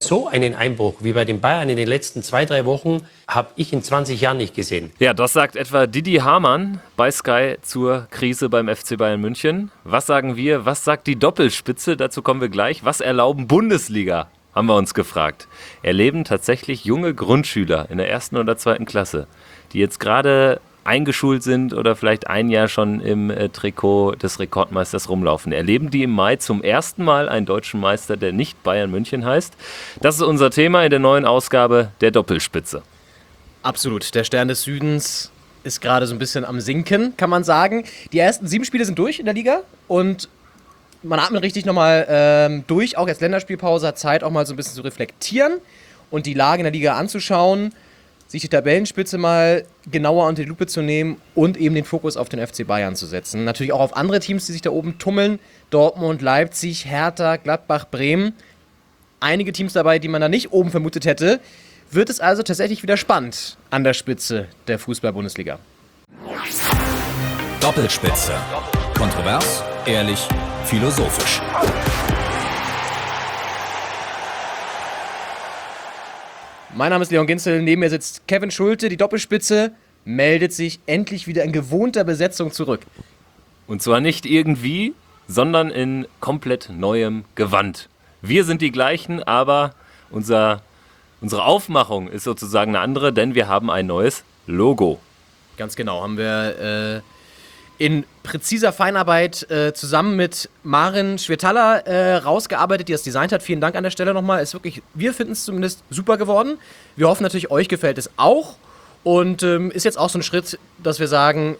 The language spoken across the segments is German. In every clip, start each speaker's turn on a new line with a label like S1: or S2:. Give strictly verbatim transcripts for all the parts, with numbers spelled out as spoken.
S1: So einen Einbruch wie bei den Bayern in den letzten zwei, drei Wochen habe ich in zwanzig Jahren nicht gesehen.
S2: Ja, das sagt etwa Didi Hamann bei Sky zur Krise beim F C Bayern München. Was sagen wir? Was sagt die Doppelspitze? Dazu kommen wir gleich. Was erlauben Bundesliga? Haben wir uns gefragt. Erleben tatsächlich junge Grundschüler in der ersten oder zweiten Klasse, die jetzt gerade eingeschult sind oder vielleicht ein Jahr schon im äh, Trikot des Rekordmeisters rumlaufen. Erleben die im Mai zum ersten Mal einen deutschen Meister, der nicht Bayern München heißt? Das ist unser Thema in der neuen Ausgabe der Doppelspitze.
S3: Absolut. Der Stern des Südens ist gerade so ein bisschen am Sinken, kann man sagen. Die ersten sieben Spiele sind durch in der Liga und man atmet richtig nochmal ähm, durch, auch jetzt Länderspielpause, hat Zeit auch mal so ein bisschen zu reflektieren und die Lage in der Liga anzuschauen, sich die Tabellenspitze mal genauer unter die Lupe zu nehmen und eben den Fokus auf den F C Bayern zu setzen. Natürlich auch auf andere Teams, die sich da oben tummeln. Dortmund, Leipzig, Hertha, Gladbach, Bremen. Einige Teams dabei, die man da nicht oben vermutet hätte. Wird es also tatsächlich wieder spannend an der Spitze der Fußball-Bundesliga.
S4: Doppelspitze. Kontrovers, ehrlich, philosophisch.
S3: Mein Name ist Leon Ginzel, neben mir sitzt Kevin Schulte. Die Doppelspitze meldet sich endlich wieder in gewohnter Besetzung zurück.
S2: Und zwar nicht irgendwie, sondern in komplett neuem Gewand. Wir sind die gleichen, aber unser, unsere Aufmachung ist sozusagen eine andere, denn wir haben ein neues Logo.
S3: Ganz genau, haben wir äh, in präziser Feinarbeit äh, zusammen mit Maren Schwetala äh, rausgearbeitet, die das designt hat. Vielen Dank an der Stelle nochmal. Ist wirklich, wir finden es zumindest super geworden. Wir hoffen natürlich, euch gefällt es auch. Und ähm, ist jetzt auch so ein Schritt, dass wir sagen,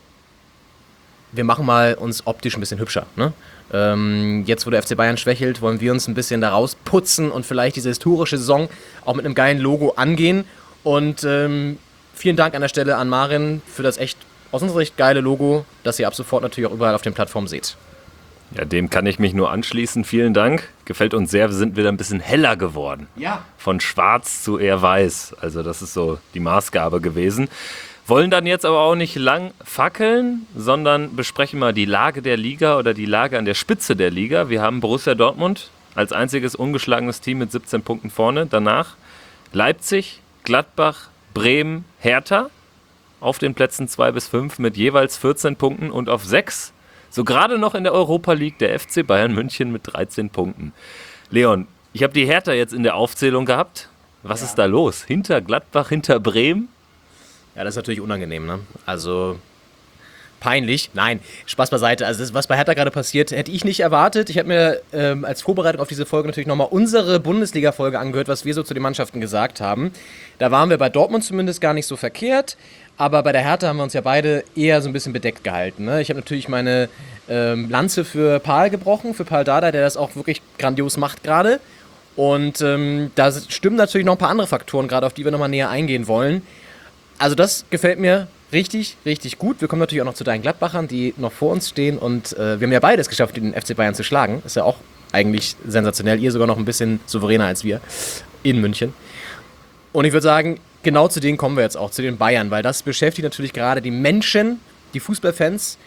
S3: wir machen mal uns optisch ein bisschen hübscher. Ne? Ähm, jetzt, wo der F C Bayern schwächelt, wollen wir uns ein bisschen da rausputzen und vielleicht diese historische Saison auch mit einem geilen Logo angehen. Und ähm, vielen Dank an der Stelle an Maren für das echt aus unserer Sicht geile Logo, das ihr ab sofort natürlich auch überall auf den Plattformen seht.
S2: Ja, dem kann ich mich nur anschließen. Vielen Dank. Gefällt uns sehr. Wir sind wieder ein bisschen heller geworden.
S3: Ja.
S2: Von schwarz zu eher weiß. Also das ist so die Maßgabe gewesen. Wollen dann jetzt aber auch nicht lang fackeln, sondern besprechen mal die Lage der Liga oder die Lage an der Spitze der Liga. Wir haben Borussia Dortmund als einziges ungeschlagenes Team mit siebzehn Punkten vorne. Danach Leipzig, Gladbach, Bremen, Hertha. Auf den Plätzen zwei bis fünf mit jeweils vierzehn Punkten und auf sechs, so gerade noch in der Europa League, der F C Bayern München mit dreizehn Punkten. Leon, ich habe die Hertha jetzt in der Aufzählung gehabt. Was ja. ist da los? Hinter Gladbach, hinter Bremen?
S3: Ja, das ist natürlich unangenehm, ne? Also peinlich. Nein, Spaß beiseite. Also das, was bei Hertha gerade passiert, hätte ich nicht erwartet. Ich habe mir ähm, als Vorbereitung auf diese Folge natürlich nochmal unsere Bundesliga-Folge angehört, was wir so zu den Mannschaften gesagt haben. Da waren wir bei Dortmund zumindest gar nicht so verkehrt. Aber bei der Hertha haben wir uns ja beide eher so ein bisschen bedeckt gehalten. Ne? Ich habe natürlich meine ähm, Lanze für Paul gebrochen, für Paul Dardai, der das auch wirklich grandios macht gerade. Und ähm, da stimmen natürlich noch ein paar andere Faktoren gerade, auf die wir nochmal näher eingehen wollen. Also das gefällt mir richtig, richtig gut. Wir kommen natürlich auch noch zu deinen Gladbachern, die noch vor uns stehen. Und äh, wir haben ja beides geschafft, den F C Bayern zu schlagen. Ist ja auch eigentlich sensationell. Ihr sogar noch ein bisschen souveräner als wir in München. Und ich würde sagen, genau zu denen kommen wir jetzt auch, zu den Bayern, weil das beschäftigt natürlich gerade die Menschen, die Fußballfans.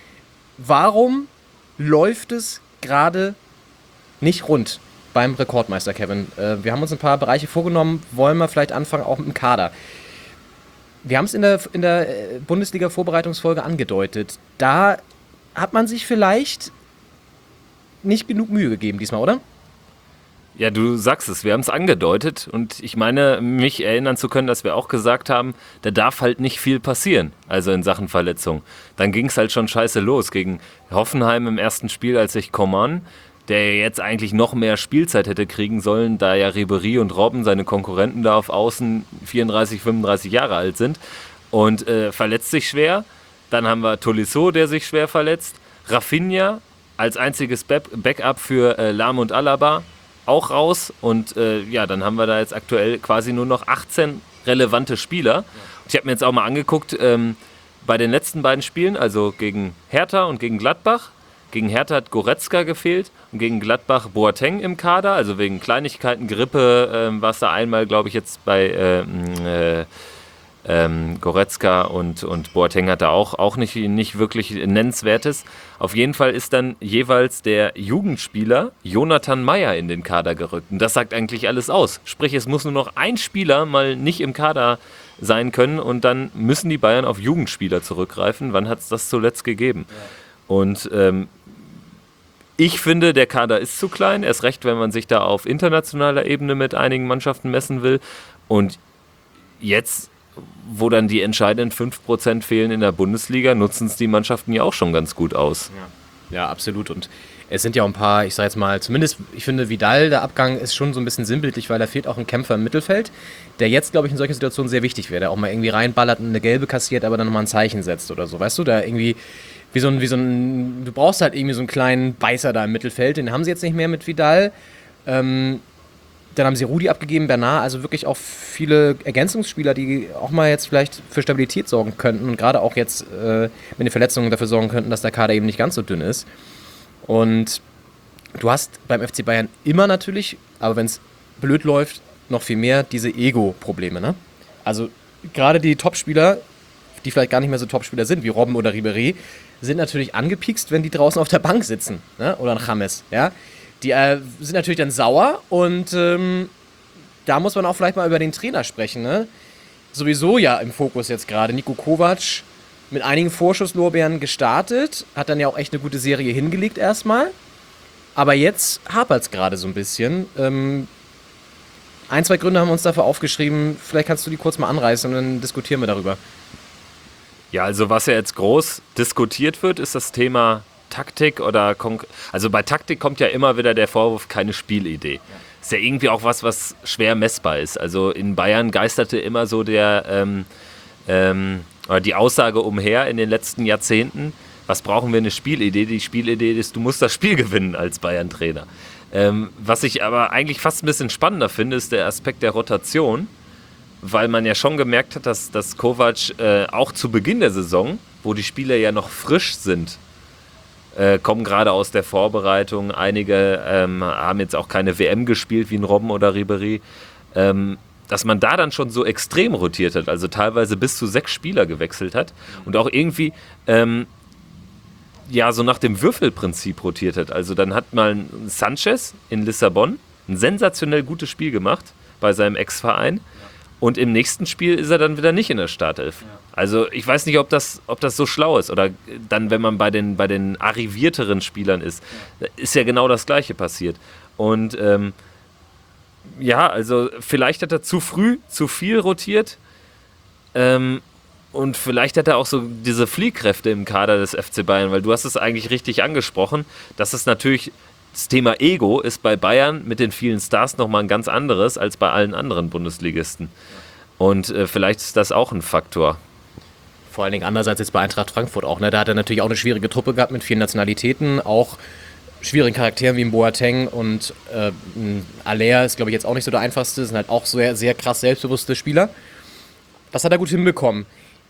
S3: Warum läuft es gerade nicht rund beim Rekordmeister, Kevin? Äh, wir haben uns ein paar Bereiche vorgenommen, wollen wir vielleicht anfangen, auch mit dem Kader. Wir haben es in der, in der Bundesliga-Vorbereitungsfolge angedeutet. Da hat man sich vielleicht nicht genug Mühe gegeben diesmal, oder?
S2: Ja, du sagst es, wir haben es angedeutet und ich meine, mich erinnern zu können, dass wir auch gesagt haben, da darf halt nicht viel passieren, also in Sachen Verletzung. Dann ging es halt schon scheiße los gegen Hoffenheim im ersten Spiel, als sich Coman, der jetzt eigentlich noch mehr Spielzeit hätte kriegen sollen, da ja Ribéry und Robben, seine Konkurrenten da auf Außen, vierunddreißig, fünfunddreißig Jahre alt sind und äh, verletzt sich schwer. Dann haben wir Tolisso, der sich schwer verletzt, Rafinha als einziges Backup für äh, Lahm und Alaba, auch raus und äh, ja, dann haben wir da jetzt aktuell quasi nur noch achtzehn relevante Spieler. Und ich habe mir jetzt auch mal angeguckt, ähm, bei den letzten beiden Spielen, also gegen Hertha und gegen Gladbach, gegen Hertha hat Goretzka gefehlt und gegen Gladbach Boateng im Kader, also wegen Kleinigkeiten, Grippe, ähm, war es da einmal, glaube ich, jetzt bei äh, äh, ähm, Goretzka und, und Boateng hat da auch, auch nicht, nicht wirklich Nennenswertes. Auf jeden Fall ist dann jeweils der Jugendspieler Jonathan Meyer in den Kader gerückt. Und das sagt eigentlich alles aus. Sprich, es muss nur noch ein Spieler mal nicht im Kader sein können und dann müssen die Bayern auf Jugendspieler zurückgreifen. Wann hat es das zuletzt gegeben? Ja. Und ähm, ich finde, der Kader ist zu klein, erst recht, wenn man sich da auf internationaler Ebene mit einigen Mannschaften messen will. Und jetzt, wo dann die entscheidenden fünf Prozent fehlen in der Bundesliga, nutzen es die Mannschaften ja auch schon ganz gut aus.
S3: Ja, ja, absolut. Und es sind ja auch ein paar, ich sag jetzt mal, zumindest, ich finde, Vidal, der Abgang ist schon so ein bisschen sinnbildlich, weil da fehlt auch ein Kämpfer im Mittelfeld, der jetzt, glaube ich, in solchen Situationen sehr wichtig wäre, der auch mal irgendwie reinballert und eine gelbe kassiert, aber dann nochmal ein Zeichen setzt oder so, weißt du, da irgendwie wie so ein, wie so ein, du brauchst halt irgendwie so einen kleinen Beißer da im Mittelfeld, den haben sie jetzt nicht mehr mit Vidal. Ähm, dann haben sie Rudi abgegeben, Bernard, also wirklich auch viele Ergänzungsspieler, die auch mal jetzt vielleicht für Stabilität sorgen könnten und gerade auch jetzt äh, mit den Verletzungen dafür sorgen könnten, dass der Kader eben nicht ganz so dünn ist. Und du hast beim F C Bayern immer natürlich, aber wenn es blöd läuft, noch viel mehr diese Ego-Probleme, ne? Also gerade die Topspieler, die vielleicht gar nicht mehr so Topspieler sind, wie Robben oder Ribéry, sind natürlich angepiekst, wenn die draußen auf der Bank sitzen, ne? Oder ein James, ja. Die äh, sind natürlich dann sauer und ähm, da muss man auch vielleicht mal über den Trainer sprechen, ne? Sowieso ja im Fokus jetzt gerade. Niko Kovac mit einigen Vorschusslorbeeren gestartet, hat dann ja auch echt eine gute Serie hingelegt erstmal. Aber jetzt hapert es gerade so ein bisschen. Ähm, ein, zwei Gründe haben wir uns dafür aufgeschrieben. Vielleicht kannst du die kurz mal anreißen und dann diskutieren wir darüber.
S2: Ja, also was ja jetzt groß diskutiert wird, ist das Thema Taktik oder Konk- also bei Taktik kommt ja immer wieder der Vorwurf, keine Spielidee. Ja. Ist ja irgendwie auch was, was schwer messbar ist. Also in Bayern geisterte immer so der ähm, ähm, oder die Aussage umher in den letzten Jahrzehnten, was brauchen wir eine Spielidee? Die Spielidee ist, du musst das Spiel gewinnen als Bayern-Trainer. Ähm, was ich aber eigentlich fast ein bisschen spannender finde, ist der Aspekt der Rotation, weil man ja schon gemerkt hat, dass, dass Kovac äh, auch zu Beginn der Saison, wo die Spieler ja noch frisch sind, äh, kommen gerade aus der Vorbereitung, einige ähm, haben jetzt auch keine W M gespielt, wie ein Robben oder Ribéry, ähm, dass man da dann schon so extrem rotiert hat, also teilweise bis zu sechs Spieler gewechselt hat und auch irgendwie ähm, ja so nach dem Würfelprinzip rotiert hat. Also dann hat mal Sanchez in Lissabon ein sensationell gutes Spiel gemacht bei seinem Ex-Verein. Und im nächsten Spiel ist er dann wieder nicht in der Startelf. Ja. Also ich weiß nicht, ob das, ob das so schlau ist. Oder dann, wenn man bei den, bei den arrivierteren Spielern ist, ja. ist ja genau das Gleiche passiert. Und ähm, ja, also vielleicht hat er zu früh zu viel rotiert. Ähm, und vielleicht hat er auch so diese Fliehkräfte im Kader des F C Bayern, weil du hast es eigentlich richtig angesprochen, dass es natürlich... Das Thema Ego ist bei Bayern mit den vielen Stars nochmal ein ganz anderes als bei allen anderen Bundesligisten. Und äh, vielleicht ist das auch ein Faktor.
S3: Vor allen Dingen anders als jetzt bei Eintracht Frankfurt auch. Ne? Da hat er natürlich auch eine schwierige Truppe gehabt mit vielen Nationalitäten, auch schwierigen Charakteren wie ein Boateng und äh, ein Aller ist, glaube ich, jetzt auch nicht so der einfachste. Das sind halt auch sehr, sehr krass selbstbewusste Spieler. Das hat er gut hinbekommen.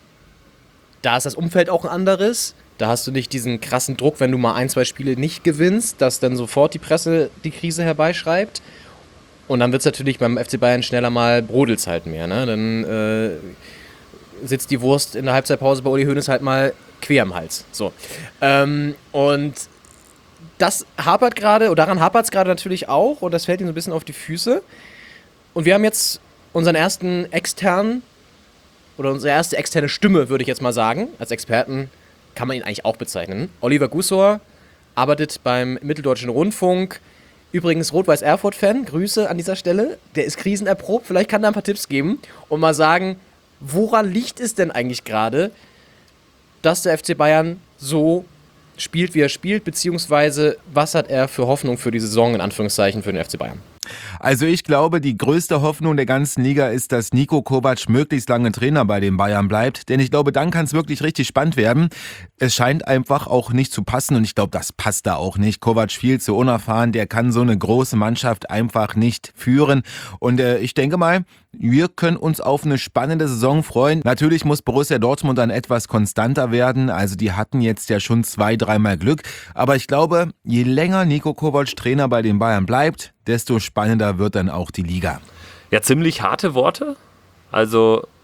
S3: Da ist das Umfeld auch ein anderes. Da hast du nicht diesen krassen Druck, wenn du mal ein, zwei Spiele nicht gewinnst, dass dann sofort die Presse die Krise herbeischreibt. Und dann wird es natürlich beim F C Bayern schneller mal brodelt's halt mehr. Ne? Dann äh, sitzt die Wurst in der Halbzeitpause bei Uli Hoeneß halt mal quer am Hals. So. Ähm, und das hapert gerade, oder daran hapert es gerade natürlich auch, und das fällt ihm so ein bisschen auf die Füße. Und wir haben jetzt unseren ersten externen, oder unsere erste externe Stimme, würde ich jetzt mal sagen, als Experten, kann man ihn eigentlich auch bezeichnen. Oliver Gussor arbeitet beim Mitteldeutschen Rundfunk. Übrigens Rot-Weiß-Erfurt-Fan, Grüße an dieser Stelle. Der ist krisenerprobt, vielleicht kann er ein paar Tipps geben und mal sagen, woran liegt es denn eigentlich gerade, dass der F C Bayern so spielt, wie er spielt, beziehungsweise was hat er für Hoffnung für die Saison, in Anführungszeichen, für den F C Bayern?
S5: Also ich glaube, die größte Hoffnung der ganzen Liga ist, dass Niko Kovac möglichst lange Trainer bei den Bayern bleibt. Denn ich glaube, dann kann es wirklich richtig spannend werden. Es scheint einfach auch nicht zu passen und ich glaube, das passt da auch nicht. Kovac viel zu unerfahren, der kann so eine große Mannschaft einfach nicht führen. Und äh, ich denke mal, wir können uns auf eine spannende Saison freuen. Natürlich muss Borussia Dortmund dann etwas konstanter werden. Also die hatten jetzt ja schon zwei, dreimal Glück. Aber ich glaube, je länger Niko Kovac Trainer bei den Bayern bleibt, desto spannender wird dann auch die Liga.
S2: Ja, ziemlich harte Worte. Also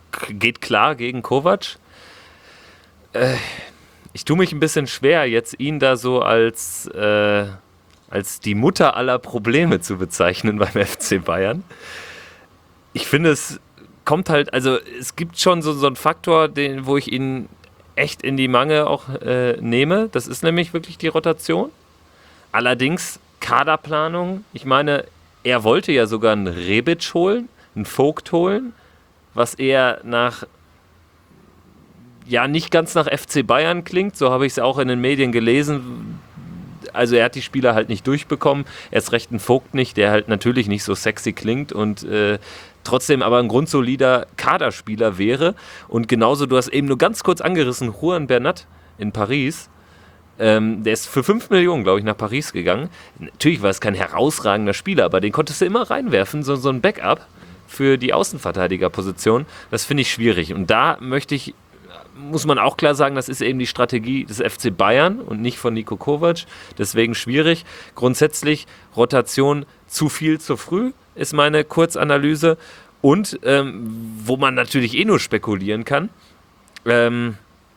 S2: geht klar gegen Kovac. Äh, ich tue mich ein bisschen schwer, jetzt ihn da so als, äh, als die Mutter aller Probleme zu bezeichnen beim F C Bayern. Ich finde, es kommt halt, also es gibt schon so, so einen Faktor, den, wo ich ihn echt in die Mangel auch äh, nehme. Das ist nämlich wirklich die Rotation. Allerdings Kaderplanung. Ich meine, er wollte ja sogar einen Rebic holen, einen Vogt holen, was eher nach, ja, nicht ganz nach F C Bayern klingt. So habe ich es auch in den Medien gelesen. Also er hat die Spieler halt nicht durchbekommen. Erst recht einen Vogt nicht, der halt natürlich nicht so sexy klingt und äh, trotzdem aber ein grundsolider Kaderspieler wäre. Und genauso, du hast eben nur ganz kurz angerissen, Juan Bernat in Paris. Ähm, der ist für fünf Millionen, glaube ich, nach Paris gegangen. Natürlich war es kein herausragender Spieler, aber den konntest du immer reinwerfen, so, so ein Backup für die Außenverteidigerposition. Das finde ich schwierig. Und da möchte ich, muss man auch klar sagen, das ist eben die Strategie des F C Bayern und nicht von Niko Kovac. Deswegen schwierig. Grundsätzlich Rotation zu viel zu früh, ist meine Kurzanalyse. Und ähm, wo man natürlich eh nur spekulieren kann, ähm,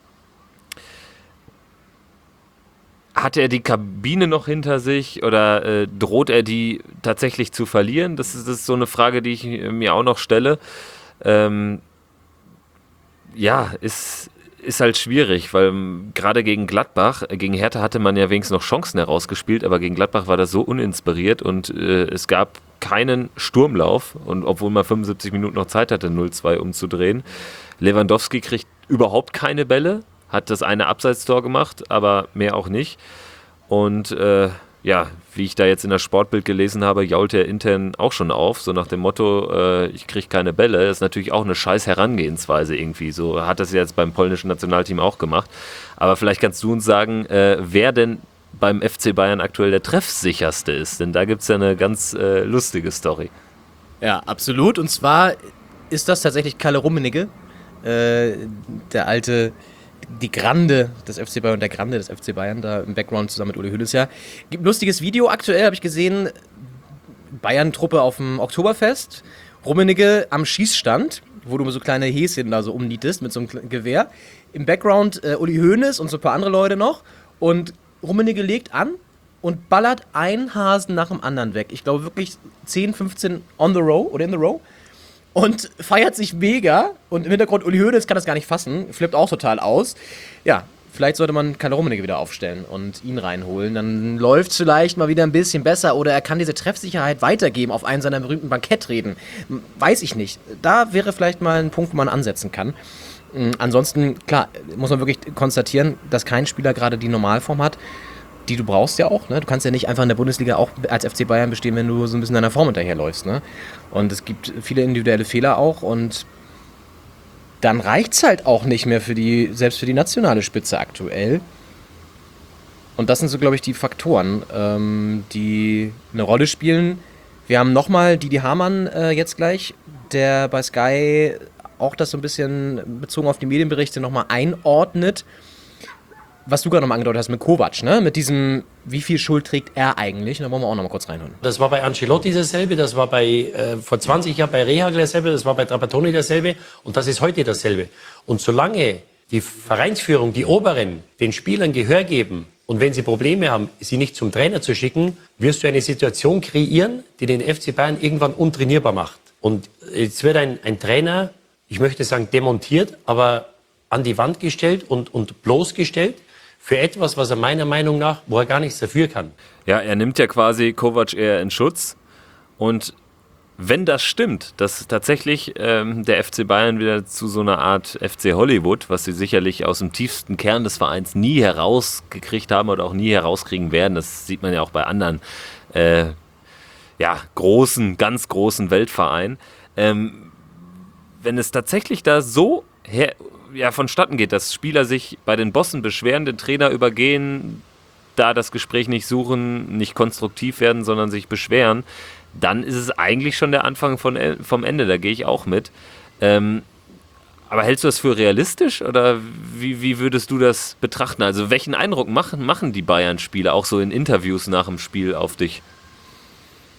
S2: hat er die Kabine noch hinter sich oder äh, droht er die tatsächlich zu verlieren? Das ist, das ist so eine Frage, die ich mir auch noch stelle. Ähm, ja, ist, ist halt schwierig, weil gerade gegen Gladbach, gegen Hertha hatte man ja wenigstens noch Chancen herausgespielt, aber gegen Gladbach war das so uninspiriert und äh, es gab keinen Sturmlauf, und obwohl man fünfundsiebzig Minuten noch Zeit hatte, null zwei umzudrehen. Lewandowski kriegt überhaupt keine Bälle, hat das eine Abseitstor gemacht, aber mehr auch nicht. Und äh, ja, wie ich da jetzt in das Sportbild gelesen habe, jault er intern auch schon auf, so nach dem Motto, äh, ich kriege keine Bälle. Das ist natürlich auch eine scheiß Herangehensweise irgendwie. So hat das jetzt beim polnischen Nationalteam auch gemacht. Aber vielleicht kannst du uns sagen, äh, wer denn beim F C Bayern aktuell der treffsicherste ist. Denn da gibt es ja eine ganz äh, lustige Story.
S3: Ja, absolut. Und zwar ist das tatsächlich Kalle Rummenigge, äh, der alte, die Grande des F C Bayern und der Grande des F C Bayern, da im Background zusammen mit Uli Hoeneß ja. Gibt ein lustiges Video aktuell, habe ich gesehen, Bayern-Truppe auf dem Oktoberfest, Rummenigge am Schießstand, wo du so kleine Häschen da so umnietest mit so einem Gewehr. Im Background äh, Uli Hoeneß und so ein paar andere Leute noch. Und Rummenigge legt an und ballert einen Hasen nach dem anderen weg. Ich glaube wirklich zehn, fünfzehn on the row oder in the row. Und feiert sich mega. Und im Hintergrund Uli Hoeneß kann das gar nicht fassen. Flippt auch total aus. Ja, vielleicht sollte man Kalle Rummenigge wieder aufstellen und ihn reinholen. Dann läuft es vielleicht mal wieder ein bisschen besser. Oder er kann diese Treffsicherheit weitergeben auf einen seiner berühmten Bankettreden. Weiß ich nicht. Da wäre vielleicht mal ein Punkt, wo man ansetzen kann. Ansonsten, klar, muss man wirklich konstatieren, dass kein Spieler gerade die Normalform hat, die du brauchst ja auch. Ne? Du kannst ja nicht einfach in der Bundesliga auch als F C Bayern bestehen, wenn du so ein bisschen deiner Form hinterherläufst. Ne? Und es gibt viele individuelle Fehler auch und dann reicht es halt auch nicht mehr für die, selbst für die nationale Spitze aktuell. Und das sind so, glaube ich, die Faktoren, ähm, die eine Rolle spielen. Wir haben nochmal Didi Hamann äh, jetzt gleich, der bei Sky auch das so ein bisschen bezogen auf die Medienberichte nochmal einordnet. Was du gerade nochmal angedeutet hast mit Kovac, ne? Mit diesem, wie viel Schuld trägt er eigentlich? Da wollen wir auch nochmal kurz reinhören.
S1: Das war bei Ancelotti dasselbe, das war bei äh, vor zwanzig Jahren bei Rehagel dasselbe, das war bei Trapattoni dasselbe und das ist heute dasselbe. Und solange die Vereinsführung, die Oberen, den Spielern Gehör geben und wenn sie Probleme haben, sie nicht zum Trainer zu schicken, wirst du eine Situation kreieren, die den F C Bayern irgendwann untrainierbar macht. Und jetzt wird ein, ein Trainer, ich möchte sagen demontiert, aber an die Wand gestellt und, und bloßgestellt für etwas, was er meiner Meinung nach, wo er gar nichts dafür kann.
S2: Ja, er nimmt ja quasi Kovac eher in Schutz. Und wenn das stimmt, dass tatsächlich ähm, der F C Bayern wieder zu so einer Art F C Hollywood, was sie sicherlich aus dem tiefsten Kern des Vereins nie herausgekriegt haben oder auch nie herauskriegen werden, das sieht man ja auch bei anderen äh, ja, großen, ganz großen Weltvereinen. Ähm, wenn es tatsächlich da so her, ja, vonstatten geht, dass Spieler sich bei den Bossen beschweren, den Trainer übergehen, da das Gespräch nicht suchen, nicht konstruktiv werden, sondern sich beschweren, dann ist es eigentlich schon der Anfang von, vom Ende, da gehe ich auch mit. Ähm, aber hältst du das für realistisch oder wie, wie würdest du das betrachten? Also welchen Eindruck machen, machen die Bayern-Spieler auch so in Interviews nach dem Spiel auf dich?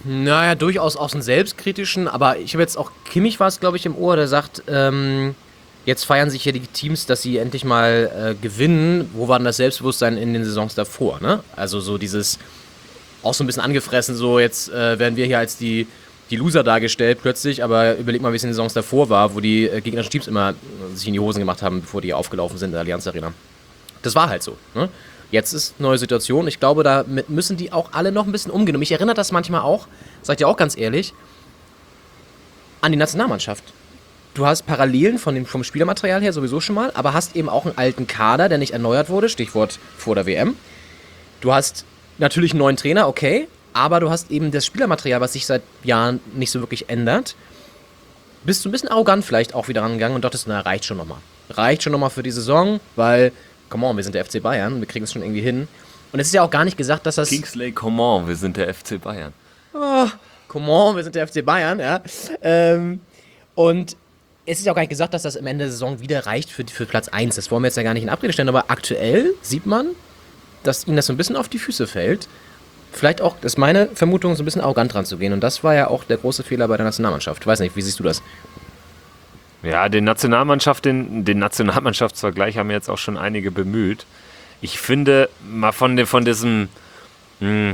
S3: Naja, durchaus aus dem Selbstkritischen, aber ich habe jetzt auch, Kimmich war es, glaube ich, im Ohr, der sagt, ähm, jetzt feiern sich hier die Teams, dass sie endlich mal äh, gewinnen. Wo war denn das Selbstbewusstsein in den Saisons davor, ne? Also so dieses, auch so ein bisschen angefressen, so jetzt äh, werden wir hier als die, die Loser dargestellt plötzlich, aber überleg mal, wie es in den Saisons davor war, wo die äh, gegnerischen Teams immer äh, sich in die Hosen gemacht haben, bevor die aufgelaufen sind in der Allianz Arena. Das war halt so, ne? Jetzt ist eine neue Situation. Ich glaube, damit müssen die auch alle noch ein bisschen umgehen. Und mich erinnert das manchmal auch, sag ich dir auch ganz ehrlich, an die Nationalmannschaft. Du hast Parallelen von dem, vom Spielermaterial her sowieso schon mal, aber hast eben auch einen alten Kader, der nicht erneuert wurde, Stichwort vor der W M. Du hast natürlich einen neuen Trainer, okay, aber du hast eben das Spielermaterial, was sich seit Jahren nicht so wirklich ändert. Bist du ein bisschen arrogant vielleicht auch wieder rangegangen und dachtest, na, reicht schon nochmal. Reicht schon nochmal für die Saison, weil, come on, wir sind der F C Bayern, wir kriegen es schon irgendwie hin. Und es ist ja auch gar nicht gesagt, dass das...
S2: Kingsley Coman, wir sind der F C Bayern.
S3: Oh, come on, wir sind der F C Bayern, ja. Ähm, und es ist ja auch gar nicht gesagt, dass das am Ende der Saison wieder reicht für, für Platz eins. Das wollen wir jetzt ja gar nicht in Abrede stellen, aber aktuell sieht man, dass ihnen das so ein bisschen auf die Füße fällt. Vielleicht auch, das ist meine Vermutung, so ein bisschen arrogant dran zu gehen. Und das war ja auch der große Fehler bei der Nationalmannschaft. Ich weiß nicht, wie siehst du das?
S2: Ja, den Nationalmannschaft, den, den Nationalmannschaftsvergleich haben jetzt auch schon einige bemüht. Ich finde, mal von, von diesem, mh,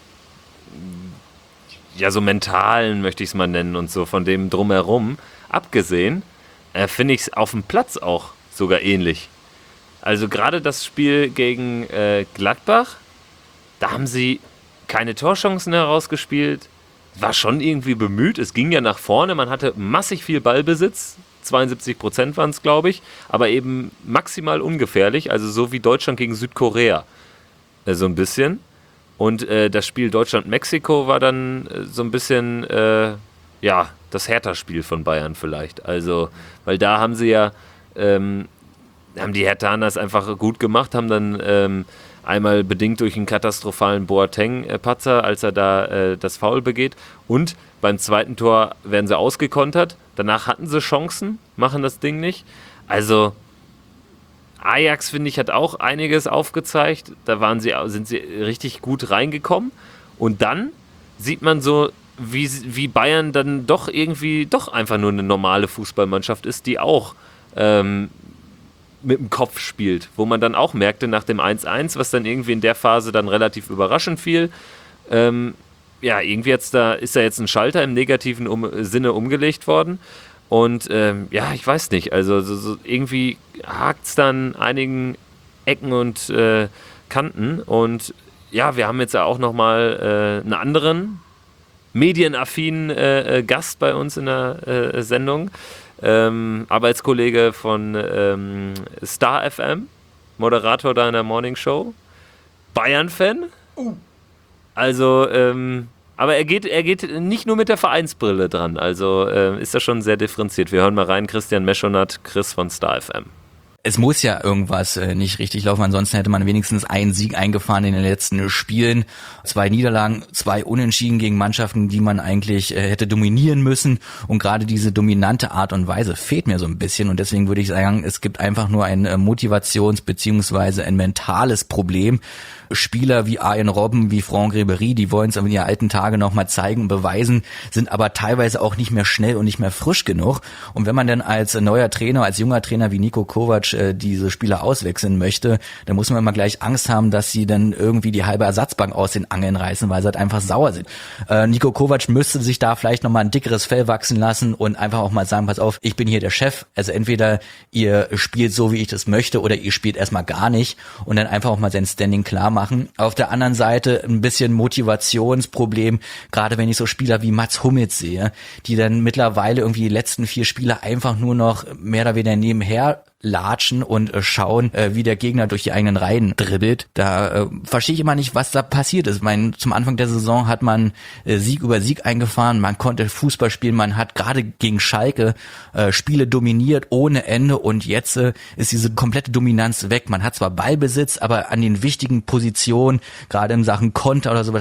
S2: ja, so mentalen, möchte ich es mal nennen und so, von dem Drumherum, abgesehen, äh, finde ich es auf dem Platz auch sogar ähnlich. Also gerade das Spiel gegen äh, Gladbach, da haben sie keine Torchancen herausgespielt, war schon irgendwie bemüht, es ging ja nach vorne, man hatte massig viel Ballbesitz, zweiundsiebzig Prozent waren es, glaube ich, aber eben maximal ungefährlich, also so wie Deutschland gegen Südkorea, äh, so ein bisschen. Und äh, das Spiel Deutschland-Mexiko war dann äh, so ein bisschen, äh, ja, das Hertha-Spiel von Bayern vielleicht. Also, weil da haben sie ja, ähm, haben die Herthaners einfach gut gemacht, haben dann ähm, einmal bedingt durch einen katastrophalen Boateng-Patzer, als er da äh, das Foul begeht. Und beim zweiten Tor werden sie ausgekontert. Danach hatten sie Chancen, machen das Ding nicht. Also Ajax, finde ich, hat auch einiges aufgezeigt. Da waren sie, sind sie richtig gut reingekommen. Und dann sieht man so, wie, wie Bayern dann doch irgendwie doch einfach nur eine normale Fußballmannschaft ist, die auch ähm, mit dem Kopf spielt. Wo man dann auch merkte nach dem eins eins, was dann irgendwie in der Phase dann relativ überraschend fiel, ähm, ja, irgendwie jetzt da, ist da jetzt ein Schalter im negativen um, Sinne umgelegt worden. Und ähm, ja, ich weiß nicht, also so, so irgendwie hakt es dann einigen Ecken und äh, Kanten. Und ja, wir haben jetzt ja auch nochmal äh, einen anderen medienaffinen äh, Gast bei uns in der äh, Sendung. Ähm, Arbeitskollege von ähm, Star F M, Moderator da in der Morning Show. Bayern-Fan. Uh. Also, ähm, aber er geht, er geht nicht nur mit der Vereinsbrille dran, also äh, ist das schon sehr differenziert. Wir hören mal rein, Christian Meschonat, Chris von Star F M.
S6: Es muss ja irgendwas äh, nicht richtig laufen, ansonsten hätte man wenigstens einen Sieg eingefahren in den letzten Spielen. Zwei Niederlagen, zwei Unentschieden gegen Mannschaften, die man eigentlich äh, hätte dominieren müssen. Und gerade diese dominante Art und Weise fehlt mir so ein bisschen. Und deswegen würde ich sagen, es gibt einfach nur ein äh, Motivations- beziehungsweise ein mentales Problem. Spieler wie Arjen Robben, wie Franck Ribéry, die wollen es in ihren alten Tage nochmal zeigen und beweisen, sind aber teilweise auch nicht mehr schnell und nicht mehr frisch genug. Und wenn man dann als neuer Trainer, als junger Trainer wie Niko Kovac äh, diese Spieler auswechseln möchte, dann muss man immer gleich Angst haben, dass sie dann irgendwie die halbe Ersatzbank aus den Angeln reißen, weil sie halt einfach sauer sind. Äh, Niko Kovac müsste sich da vielleicht nochmal ein dickeres Fell wachsen lassen und einfach auch mal sagen, pass auf, ich bin hier der Chef. Also entweder ihr spielt so, wie ich das möchte, oder ihr spielt erstmal gar nicht und dann einfach auch mal sein Standing klar machen. Auf der anderen Seite ein bisschen Motivationsproblem, gerade wenn ich so Spieler wie Mats Hummels sehe, die dann mittlerweile irgendwie die letzten vier Spiele einfach nur noch mehr oder weniger nebenher latschen und äh, schauen, äh, wie der Gegner durch die eigenen Reihen dribbelt. Da äh, verstehe ich immer nicht, was da passiert ist. Ich meine, zum Anfang der Saison hat man äh, Sieg über Sieg eingefahren, man konnte Fußball spielen, man hat gerade gegen Schalke äh, Spiele dominiert ohne Ende und jetzt äh, ist diese komplette Dominanz weg. Man hat zwar Ballbesitz, aber an den wichtigen Positionen, gerade in Sachen Konter oder so,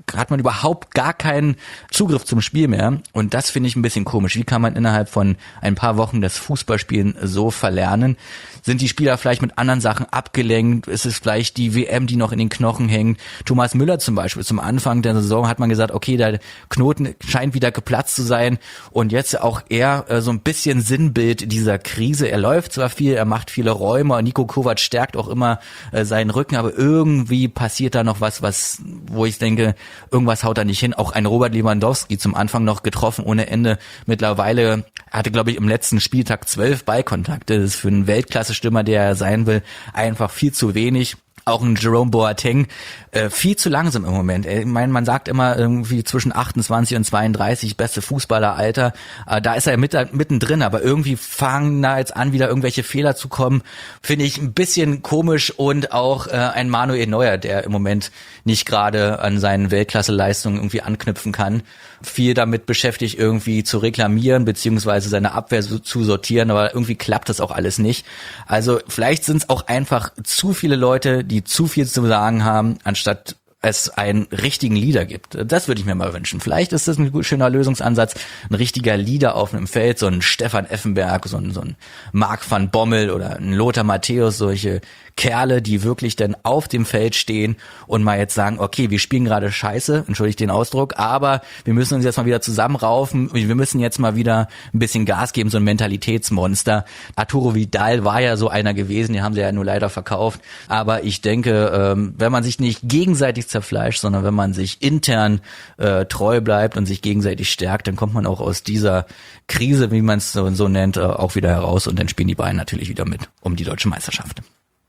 S6: hat man überhaupt gar keinen Zugriff zum Spiel mehr. Und das finde ich ein bisschen komisch. Wie kann man innerhalb von ein paar Wochen das Fußballspielen so verlernen? Sind die Spieler vielleicht mit anderen Sachen abgelenkt? Ist es vielleicht die W M, die noch in den Knochen hängt? Thomas Müller zum Beispiel, zum Anfang der Saison hat man gesagt, okay, der Knoten scheint wieder geplatzt zu sein. Und jetzt auch er äh, so ein bisschen Sinnbild dieser Krise. Er läuft zwar viel, er macht viele Räume, Niko Kovac stärkt auch immer äh, seinen Rücken, aber irgendwie passiert da noch was, was, wo ich denke, irgendwas haut da nicht hin. Auch ein Robert Lewandowski zum Anfang noch getroffen ohne Ende. Mittlerweile hatte, glaube ich, im letzten Spieltag zwölf Ballkontakte. Das ist für einen Weltklasse-Stürmer, der er sein will, einfach viel zu wenig. Auch ein Jerome Boateng, äh, viel zu langsam im Moment. Ich meine, man sagt immer irgendwie zwischen achtundzwanzig und zweiunddreißig, beste Fußballeralter. Äh, da ist er mit, mittendrin, aber irgendwie fangen da jetzt an, wieder irgendwelche Fehler zu kommen. Finde ich ein bisschen komisch und auch äh, ein Manuel Neuer, der im Moment nicht gerade an seinen Weltklasse-Leistungen irgendwie anknüpfen kann. Viel damit beschäftigt, irgendwie zu reklamieren, beziehungsweise seine Abwehr so, zu sortieren, aber irgendwie klappt das auch alles nicht. Also vielleicht sind es auch einfach zu viele Leute, die zu viel zu sagen haben, anstatt es einen richtigen Leader gibt. Das würde ich mir mal wünschen. Vielleicht ist das ein gut, schöner Lösungsansatz, ein richtiger Leader auf einem Feld, so ein Stefan Effenberg, so ein, so ein Marc van Bommel oder ein Lothar Matthäus, solche Kerle, die wirklich dann auf dem Feld stehen und mal jetzt sagen, okay, wir spielen gerade scheiße, entschuldigt den Ausdruck, aber wir müssen uns jetzt mal wieder zusammenraufen, wir müssen jetzt mal wieder ein bisschen Gas geben, so ein Mentalitätsmonster. Arturo Vidal war ja so einer gewesen, den haben sie ja nur leider verkauft, aber ich denke, wenn man sich nicht gegenseitig zerfleischt, sondern wenn man sich intern äh, treu bleibt und sich gegenseitig stärkt, dann kommt man auch aus dieser Krise, wie man es so, so nennt, äh, auch wieder heraus und dann spielen die beiden natürlich wieder mit um die deutsche Meisterschaft.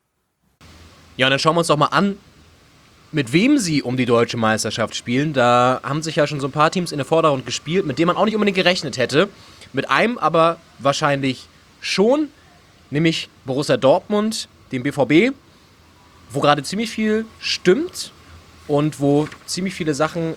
S3: Ja, und dann schauen wir uns doch mal an, mit wem sie um die deutsche Meisterschaft spielen. Da haben sich ja schon so ein paar Teams in der Vordergrund gespielt, mit denen man auch nicht unbedingt gerechnet hätte. Mit einem aber wahrscheinlich schon, nämlich Borussia Dortmund, dem B V B, wo gerade ziemlich viel stimmt und wo ziemlich viele Sachen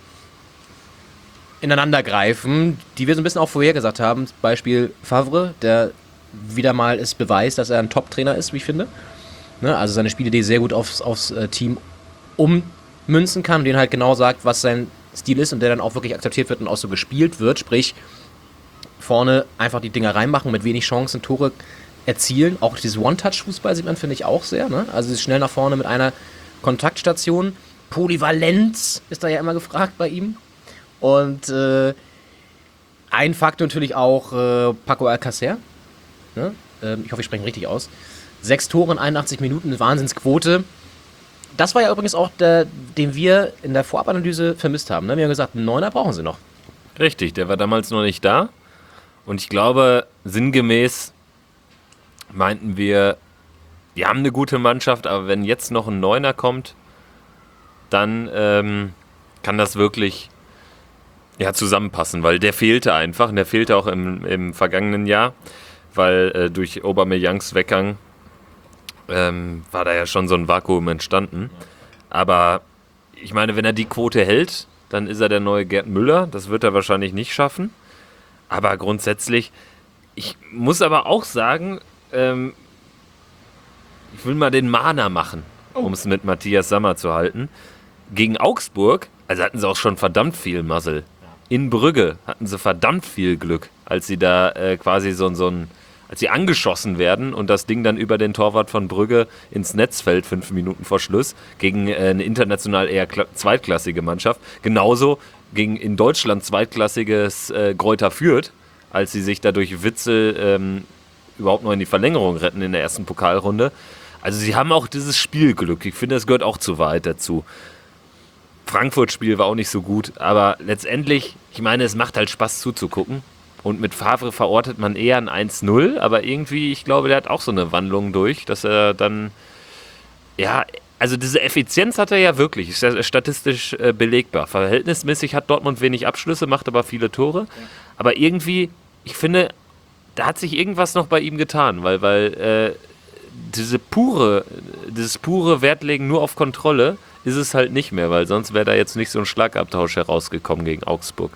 S3: ineinander greifen, die wir so ein bisschen auch vorhergesagt haben. Beispiel Favre, der wieder mal es beweist, dass er ein Top-Trainer ist, wie ich finde. Ne, also seine Spielidee sehr gut aufs, aufs äh, Team ummünzen kann und denen halt genau sagt, was sein Stil ist und der dann auch wirklich akzeptiert wird und auch so gespielt wird. Sprich, vorne einfach die Dinger reinmachen, mit wenig Chancen Tore erzielen. Auch dieses One-Touch-Fußball sieht man, finde ich, auch sehr. Ne? Also dieses schnell nach vorne mit einer Kontaktstation. Polyvalenz ist da ja immer gefragt bei ihm. Und äh, ein Faktor natürlich auch äh, Paco Alcácer. Ne? Ähm, ich hoffe, ich spreche ihn richtig aus. Sechs Tore in einundachtzig Minuten, eine Wahnsinnsquote. Das war ja übrigens auch der, den wir in der Vorabanalyse vermisst haben. Ne? Wir haben gesagt, einen Neuner brauchen sie noch.
S2: Richtig, der war damals noch nicht da. Und ich glaube, sinngemäß meinten wir, die haben eine gute Mannschaft, aber wenn jetzt noch ein Neuner kommt, dann ähm, kann das wirklich ja, zusammenpassen, weil der fehlte einfach. Und der fehlte auch im, im vergangenen Jahr, weil äh, durch Aubameyangs Weggang ähm, war da ja schon so ein Vakuum entstanden. Aber ich meine, wenn er die Quote hält, dann ist er der neue Gerd Müller. Das wird er wahrscheinlich nicht schaffen. Aber grundsätzlich, ich muss aber auch sagen, ähm, ich will mal den Mahner machen, um es mit Matthias Sammer zu halten. Gegen Augsburg, also hatten sie auch schon verdammt viel Muzzle. In Brügge hatten sie verdammt viel Glück, als sie da äh, quasi so, so ein, als sie angeschossen werden und das Ding dann über den Torwart von Brügge ins Netz fällt, fünf Minuten vor Schluss, gegen äh, eine international eher kla- zweitklassige Mannschaft. Genauso gegen in Deutschland zweitklassiges äh, Greuther Fürth, als sie sich dadurch Witzel ähm, überhaupt noch in die Verlängerung retten in der ersten Pokalrunde. Also sie haben auch dieses Spielglück. Ich finde, das gehört auch zu Wahrheit dazu. Frankfurt-Spiel war auch nicht so gut, aber letztendlich, ich meine, es macht halt Spaß zuzugucken. Und mit Favre verortet man eher ein eins null, aber irgendwie, ich glaube, der hat auch so eine Wandlung durch, dass er dann, ja, also diese Effizienz hat er ja wirklich, ist ja statistisch äh, belegbar. Verhältnismäßig hat Dortmund wenig Abschlüsse, macht aber viele Tore. Ja. Aber irgendwie, ich finde, da hat sich irgendwas noch bei ihm getan, weil, weil äh, diese pure, dieses pure Wertlegen nur auf Kontrolle ist es halt nicht mehr, weil sonst wäre da jetzt nicht so ein Schlagabtausch herausgekommen gegen Augsburg.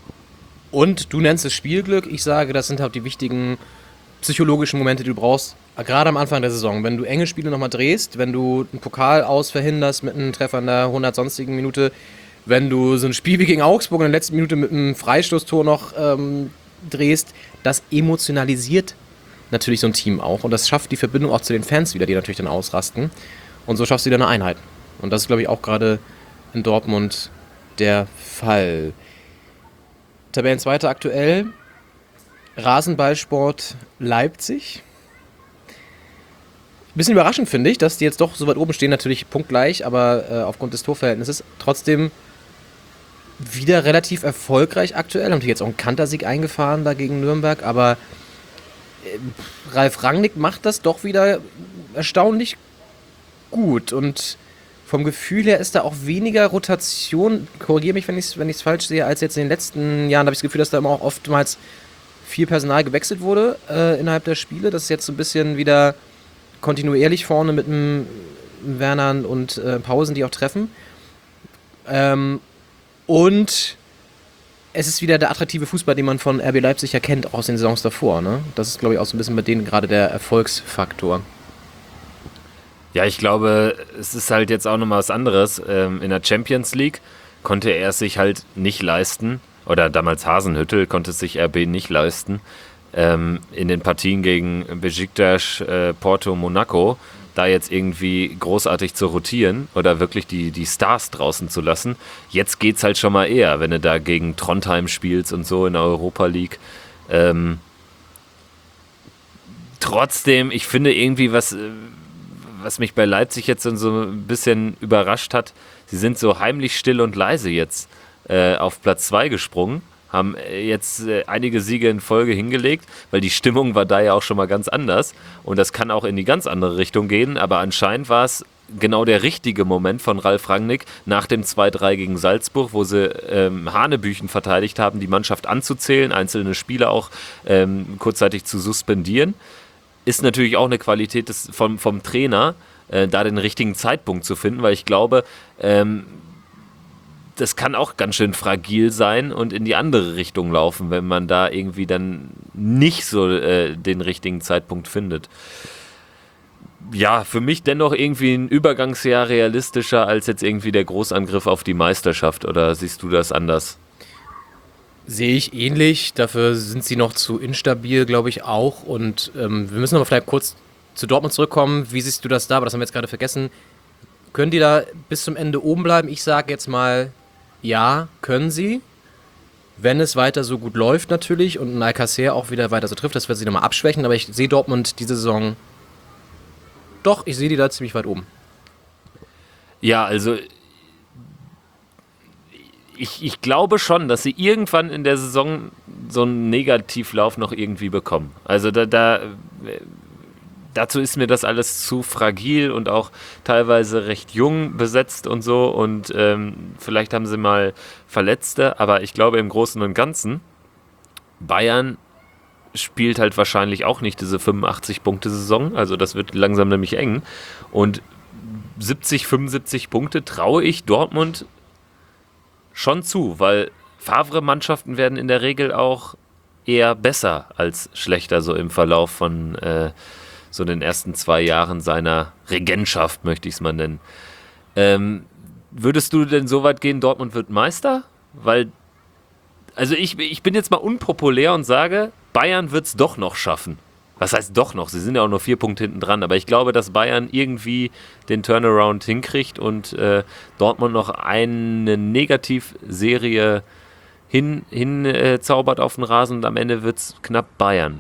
S3: Und du nennst es Spielglück. Ich sage, das sind halt die wichtigen psychologischen Momente, die du brauchst, gerade am Anfang der Saison, wenn du enge Spiele nochmal drehst, wenn du einen Pokal aus verhinderst mit einem Treffer in der hundert sonstigen Minute, wenn du so ein Spiel wie gegen Augsburg in der letzten Minute mit einem Freistoßtor noch ähm, drehst, das emotionalisiert natürlich so ein Team auch und das schafft die Verbindung auch zu den Fans wieder, die natürlich dann ausrasten und so schaffst du wieder eine Einheit. Und das ist, glaube ich, auch gerade in Dortmund der Fall. Tabellenzweiter aktuell, Rasenballsport Leipzig. Bisschen überraschend finde ich, dass die jetzt doch so weit oben stehen, natürlich punktgleich, aber äh, aufgrund des Torverhältnisses trotzdem wieder relativ erfolgreich aktuell. Haben die jetzt auch einen Kantersieg eingefahren da gegen Nürnberg, aber äh, Ralf Rangnick macht das doch wieder erstaunlich gut und vom Gefühl her ist da auch weniger Rotation, korrigiere mich, wenn ich es wenn ich's falsch sehe, als jetzt in den letzten Jahren. Da habe ich das Gefühl, dass da immer auch oftmals viel Personal gewechselt wurde äh, innerhalb der Spiele. Das ist jetzt so ein bisschen wieder kontinuierlich vorne mit dem Wernern und äh, Pausen, die auch treffen. Ähm, und es ist wieder der attraktive Fußball, den man von R B Leipzig ja kennt, auch aus den Saisons davor. Ne? Das ist, glaube ich, auch so ein bisschen bei denen gerade der Erfolgsfaktor.
S2: Ja, ich glaube, es ist halt jetzt auch nochmal was anderes. Ähm, in der Champions League konnte er es sich halt nicht leisten, oder damals Hasenhüttl konnte es sich R B nicht leisten, ähm, in den Partien gegen Besiktas, äh, Porto, Monaco, da jetzt irgendwie großartig zu rotieren oder wirklich die, die Stars draußen zu lassen. Jetzt geht's halt schon mal eher, wenn du da gegen Trondheim spielst und so in der Europa League. Ähm, trotzdem, ich finde irgendwie, was, was mich bei Leipzig jetzt so ein bisschen überrascht hat, sie sind so heimlich still und leise jetzt äh, auf Platz zwei gesprungen, haben jetzt äh, einige Siege in Folge hingelegt, weil die Stimmung war da ja auch schon mal ganz anders und das kann auch in die ganz andere Richtung gehen, aber anscheinend war es genau der richtige Moment von Ralf Rangnick nach dem zwei drei gegen Salzburg, wo sie ähm, Hanebüchen verteidigt haben, die Mannschaft anzuzählen, einzelne Spieler auch ähm, kurzzeitig zu suspendieren. Ist natürlich auch eine Qualität des, vom, vom Trainer, äh, da den richtigen Zeitpunkt zu finden, weil ich glaube, ähm, das kann auch ganz schön fragil sein und in die andere Richtung laufen, wenn man da irgendwie dann nicht so äh, den richtigen Zeitpunkt findet. Ja, für mich dennoch irgendwie ein Übergangsjahr realistischer als jetzt irgendwie der Großangriff auf die Meisterschaft, oder siehst du das anders?
S3: Sehe ich ähnlich, dafür sind sie noch zu instabil, glaube ich auch und ähm, wir müssen aber vielleicht kurz zu Dortmund zurückkommen. Wie siehst du das da? Aber das haben wir jetzt gerade vergessen. Können die da bis zum Ende oben bleiben? Ich sage jetzt mal, ja, können sie. Wenn es weiter so gut läuft natürlich und ein Alcacer auch wieder weiter so trifft, das wird sie nochmal abschwächen. Aber ich sehe Dortmund diese Saison, doch, ich sehe die da ziemlich weit oben.
S2: Ja, also ich, ich glaube schon, dass sie irgendwann in der Saison so einen Negativlauf noch irgendwie bekommen. Also da, da dazu ist mir das alles zu fragil und auch teilweise recht jung besetzt und so und ähm, vielleicht haben sie mal Verletzte, aber ich glaube im Großen und Ganzen, Bayern spielt halt wahrscheinlich auch nicht diese fünfundachtzig-Punkte-Saison, also das wird langsam nämlich eng und siebzig, fünfundsiebzig Punkte traue ich Dortmund schon zu, weil Favre-Mannschaften werden in der Regel auch eher besser als schlechter so im Verlauf von äh, so den ersten zwei Jahren seiner Regentschaft, möchte ich es mal nennen. Ähm, würdest du denn so weit gehen, Dortmund wird Meister? Weil, also ich, ich bin jetzt mal unpopulär und sage, Bayern wird es doch noch schaffen. Was heißt doch noch? Sie sind ja auch nur vier Punkte hinten dran, aber ich glaube, dass Bayern irgendwie den Turnaround hinkriegt und äh, Dortmund noch eine Negativserie hin, hin äh, zaubert auf den Rasen und am Ende wird es knapp Bayern.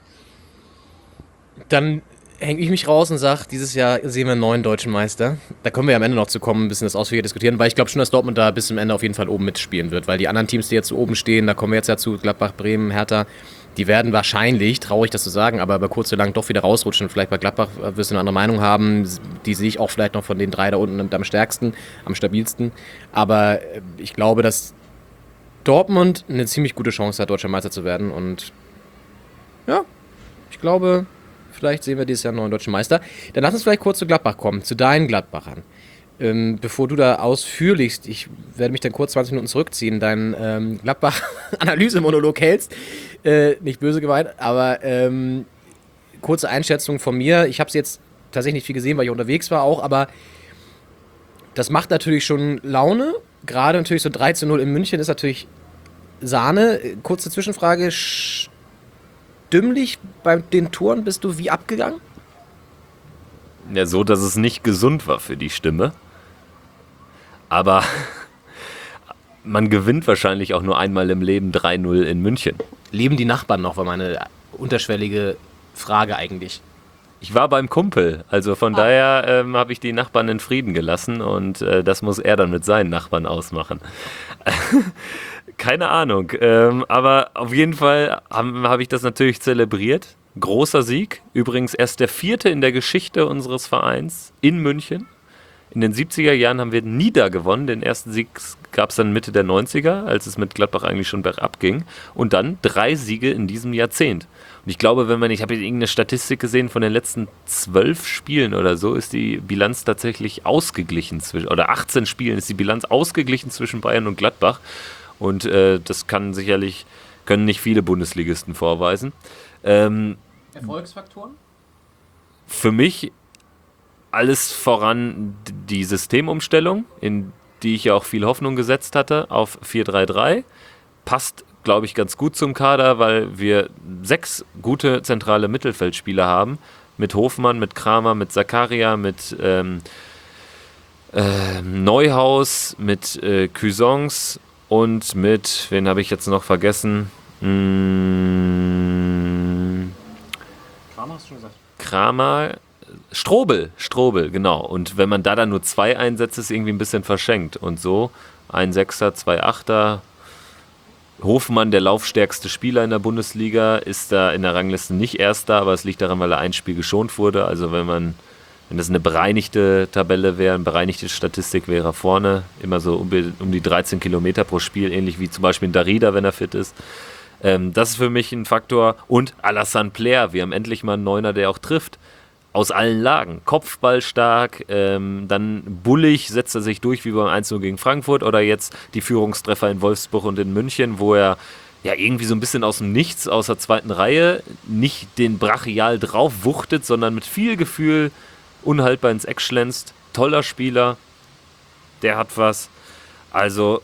S3: Dann hänge ich mich raus und sage, dieses Jahr sehen wir einen neuen deutschen Meister. Da kommen wir ja am Ende noch zu kommen, ein bisschen das ausführlicher diskutieren, weil ich glaube schon, dass Dortmund da bis zum Ende auf jeden Fall oben mitspielen wird, weil die anderen Teams, die jetzt oben stehen, da kommen wir jetzt ja zu, Gladbach, Bremen, Hertha, die werden wahrscheinlich, traurig das zu sagen, aber über kurz oder lang doch wieder rausrutschen. Vielleicht bei Gladbach wirst du eine andere Meinung haben, die sehe ich auch vielleicht noch von den drei da unten am stärksten, am stabilsten, aber ich glaube, dass Dortmund eine ziemlich gute Chance hat, deutscher Meister zu werden und ja, ich glaube, vielleicht sehen wir dieses Jahr einen neuen deutschen Meister. Dann lass uns vielleicht kurz zu Gladbach kommen, zu deinen Gladbachern. Ähm, bevor du da ausführlichst, ich werde mich dann kurz zwanzig Minuten zurückziehen, deinen ähm, Gladbach-Analyse-Monolog hältst. Äh, nicht böse gemeint, aber ähm, kurze Einschätzung von mir. Ich habe es jetzt tatsächlich nicht viel gesehen, weil ich unterwegs war auch, aber das macht natürlich schon Laune. Gerade natürlich so drei zu null in München ist natürlich Sahne. Kurze Zwischenfrage. Stimmlich bei den Toren bist du wie abgegangen?
S2: Ja, so, dass es nicht gesund war für die Stimme. Aber man gewinnt wahrscheinlich auch nur einmal im Leben drei null in München.
S3: Leben die Nachbarn noch, war meine unterschwellige Frage eigentlich.
S2: Ich war beim Kumpel, also von ah. daher ähm, habe ich die Nachbarn in Frieden gelassen und äh, das muss er dann mit seinen Nachbarn ausmachen. Keine Ahnung, ähm, aber auf jeden Fall habe hab ich das natürlich zelebriert. Großer Sieg, übrigens erst der vierte in der Geschichte unseres Vereins in München. In den siebziger Jahren haben wir nie da gewonnen. Den ersten Sieg gab es dann Mitte der neunziger, als es mit Gladbach eigentlich schon bergab ging. Und dann drei Siege in diesem Jahrzehnt. Und ich glaube, wenn man, ich habe irgendeine Statistik gesehen, von den letzten zwölf Spielen oder so, ist die Bilanz tatsächlich ausgeglichen. Zwischen, oder achtzehn Spielen ist die Bilanz ausgeglichen zwischen Bayern und Gladbach. Und äh, das kann sicherlich, können nicht viele Bundesligisten vorweisen. Ähm,
S3: Erfolgsfaktoren?
S2: Für mich alles voran die Systemumstellung, in die ich ja auch viel Hoffnung gesetzt hatte, auf vier drei drei. Passt, glaube ich, ganz gut zum Kader, weil wir sechs gute zentrale Mittelfeldspieler haben. Mit Hofmann, mit Kramer, mit Zakaria, mit ähm, äh, Neuhaus, mit äh, Cuisance und mit, wen habe ich jetzt noch vergessen? Hm,
S3: Kramer hast du schon gesagt.
S2: Kramer, Strobel, Strobel, genau. Und wenn man da dann nur zwei einsetzt, ist irgendwie ein bisschen verschenkt. Und so ein Sechser, zwei Achter. Hofmann, der laufstärkste Spieler in der Bundesliga, ist da in der Rangliste nicht Erster, aber es liegt daran, weil er ein Spiel geschont wurde. Also wenn man, wenn das eine bereinigte Tabelle wäre, eine bereinigte Statistik, wäre er vorne. Immer so um, um die dreizehn Kilometer pro Spiel, ähnlich wie zum Beispiel in Darida, wenn er fit ist. Ähm, das ist für mich ein Faktor. Und Alassane Player, wir haben endlich mal einen Neuner, der auch trifft. Aus allen Lagen. Kopfball stark, ähm, dann bullig, setzt er sich durch wie beim eins null gegen Frankfurt oder jetzt die Führungstreffer in Wolfsburg und in München, wo er ja irgendwie so ein bisschen aus dem Nichts, aus der zweiten Reihe, nicht den brachial drauf wuchtet, sondern mit viel Gefühl unhaltbar ins Eck schlänzt. Toller Spieler, der hat was. Also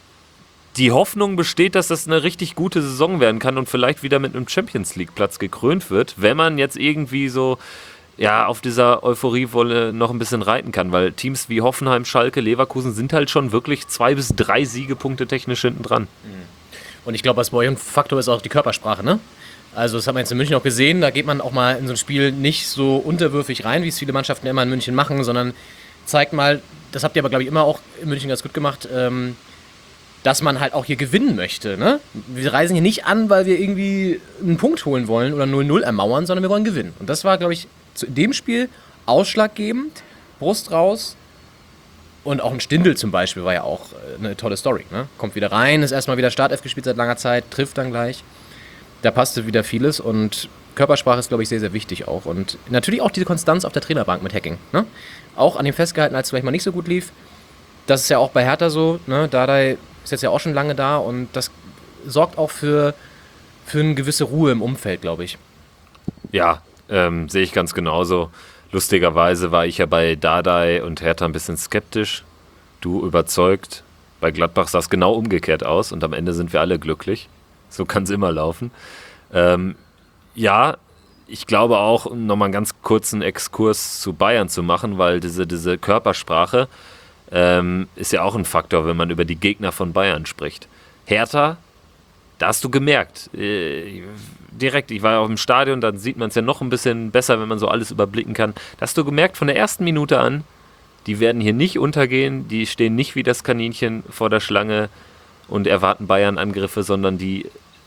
S2: die Hoffnung besteht, dass das eine richtig gute Saison werden kann und vielleicht wieder mit einem Champions-League-Platz gekrönt wird, wenn man jetzt irgendwie so ja, auf dieser Euphoriewolle noch ein bisschen reiten kann, weil Teams wie Hoffenheim, Schalke, Leverkusen sind halt schon wirklich zwei bis drei Siegepunkte technisch hinten dran.
S3: Und ich glaube, was bei euch ein Faktor ist auch die Körpersprache, ne? Also das haben wir jetzt in München auch gesehen, da geht man auch mal in so ein Spiel nicht so unterwürfig rein, wie es viele Mannschaften immer in München machen, sondern zeigt mal, das habt ihr aber glaube ich immer auch in München ganz gut gemacht, ähm, dass man halt auch hier gewinnen möchte, ne? Wir reisen hier nicht an, weil wir irgendwie einen Punkt holen wollen oder null null ermauern, sondern wir wollen gewinnen. Und das war, glaube ich, zu dem Spiel ausschlaggebend, Brust raus und auch ein Stindl zum Beispiel war ja auch eine tolle Story. Ne? Kommt wieder rein, ist erstmal wieder Startelf gespielt seit langer Zeit, trifft dann gleich. Da passte wieder vieles und Körpersprache ist, glaube ich, sehr, sehr wichtig auch. Und natürlich auch diese Konstanz auf der Trainerbank mit Hacking. Ne? Auch an dem festgehalten, als es vielleicht mal nicht so gut lief. Das ist ja auch bei Hertha so. Ne? Dardai ist jetzt ja auch schon lange da und das sorgt auch für, für eine gewisse Ruhe im Umfeld, glaube ich.
S2: Ja, Ähm, sehe ich ganz genauso. Lustigerweise war ich ja bei Dardai und Hertha ein bisschen skeptisch. Du überzeugt. Bei Gladbach sah es genau umgekehrt aus und am Ende sind wir alle glücklich. So kann es immer laufen. Ähm, ja, ich glaube auch, um nochmal einen ganz kurzen Exkurs zu Bayern zu machen, weil diese, diese Körpersprache ähm, ist ja auch ein Faktor, wenn man über die Gegner von Bayern spricht. Hertha, da hast du gemerkt, äh, direkt, ich war ja auch im Stadion, dann sieht man es ja noch ein bisschen besser, wenn man so alles überblicken kann. Da hast du gemerkt, von der ersten Minute an, die werden hier nicht untergehen, die stehen nicht wie das Kaninchen vor der Schlange und erwarten Bayern-Angriffe, sondern die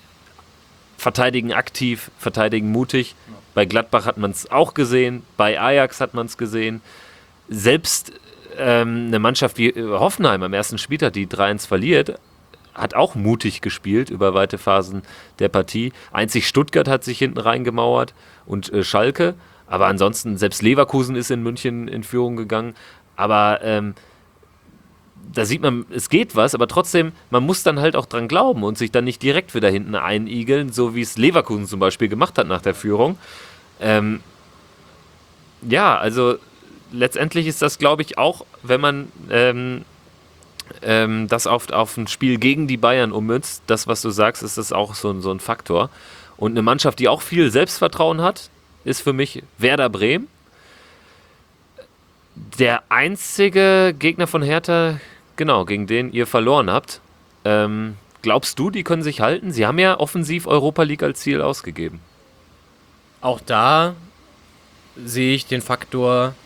S2: verteidigen aktiv, verteidigen mutig. Bei Gladbach hat man es auch gesehen, bei Ajax hat man es gesehen. Selbst ähm, eine Mannschaft wie Hoffenheim am ersten Spieltag, die drei eins verliert, hat auch mutig gespielt über weite Phasen der Partie. Einzig Stuttgart hat sich hinten reingemauert und äh, Schalke. Aber ansonsten, selbst Leverkusen ist in München in Führung gegangen. Aber ähm, da sieht man, es geht was, aber trotzdem, man muss dann halt auch dran glauben und sich dann nicht direkt wieder hinten einigeln, so wie es Leverkusen zum Beispiel gemacht hat nach der Führung. Ähm, ja, also letztendlich ist das, glaube ich, auch, wenn man ähm, ähm, das auf, auf ein Spiel gegen die Bayern ummünzt, das, was du sagst, ist das auch so, so ein Faktor. Und eine Mannschaft, die auch viel Selbstvertrauen hat, ist für mich Werder Bremen. Der einzige Gegner von Hertha, genau, gegen den ihr verloren habt. Ähm, glaubst du, die können sich halten? Sie haben ja offensiv Europa League als Ziel ausgegeben.
S3: Auch da sehe ich den Faktor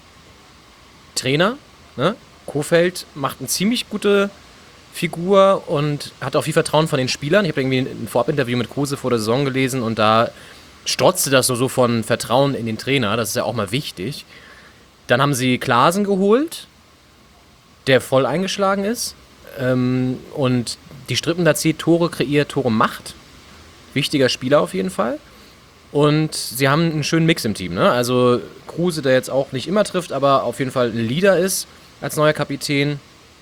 S3: Trainer. Ne? Kohfeldt macht eine ziemlich gute Figur und hat auch viel Vertrauen von den Spielern. Ich habe irgendwie ein Vorabinterview mit Kruse vor der Saison gelesen und da strotzte das nur so von Vertrauen in den Trainer. Das ist ja auch mal wichtig. Dann haben sie Klaasen geholt, der voll eingeschlagen ist ähm, und die Strippen da zieht, Tore kreiert, Tore macht. Wichtiger Spieler auf jeden Fall. Und sie haben einen schönen Mix im Team. Ne? Also Kruse, der jetzt auch nicht immer trifft, aber auf jeden Fall ein Leader ist als neuer Kapitän.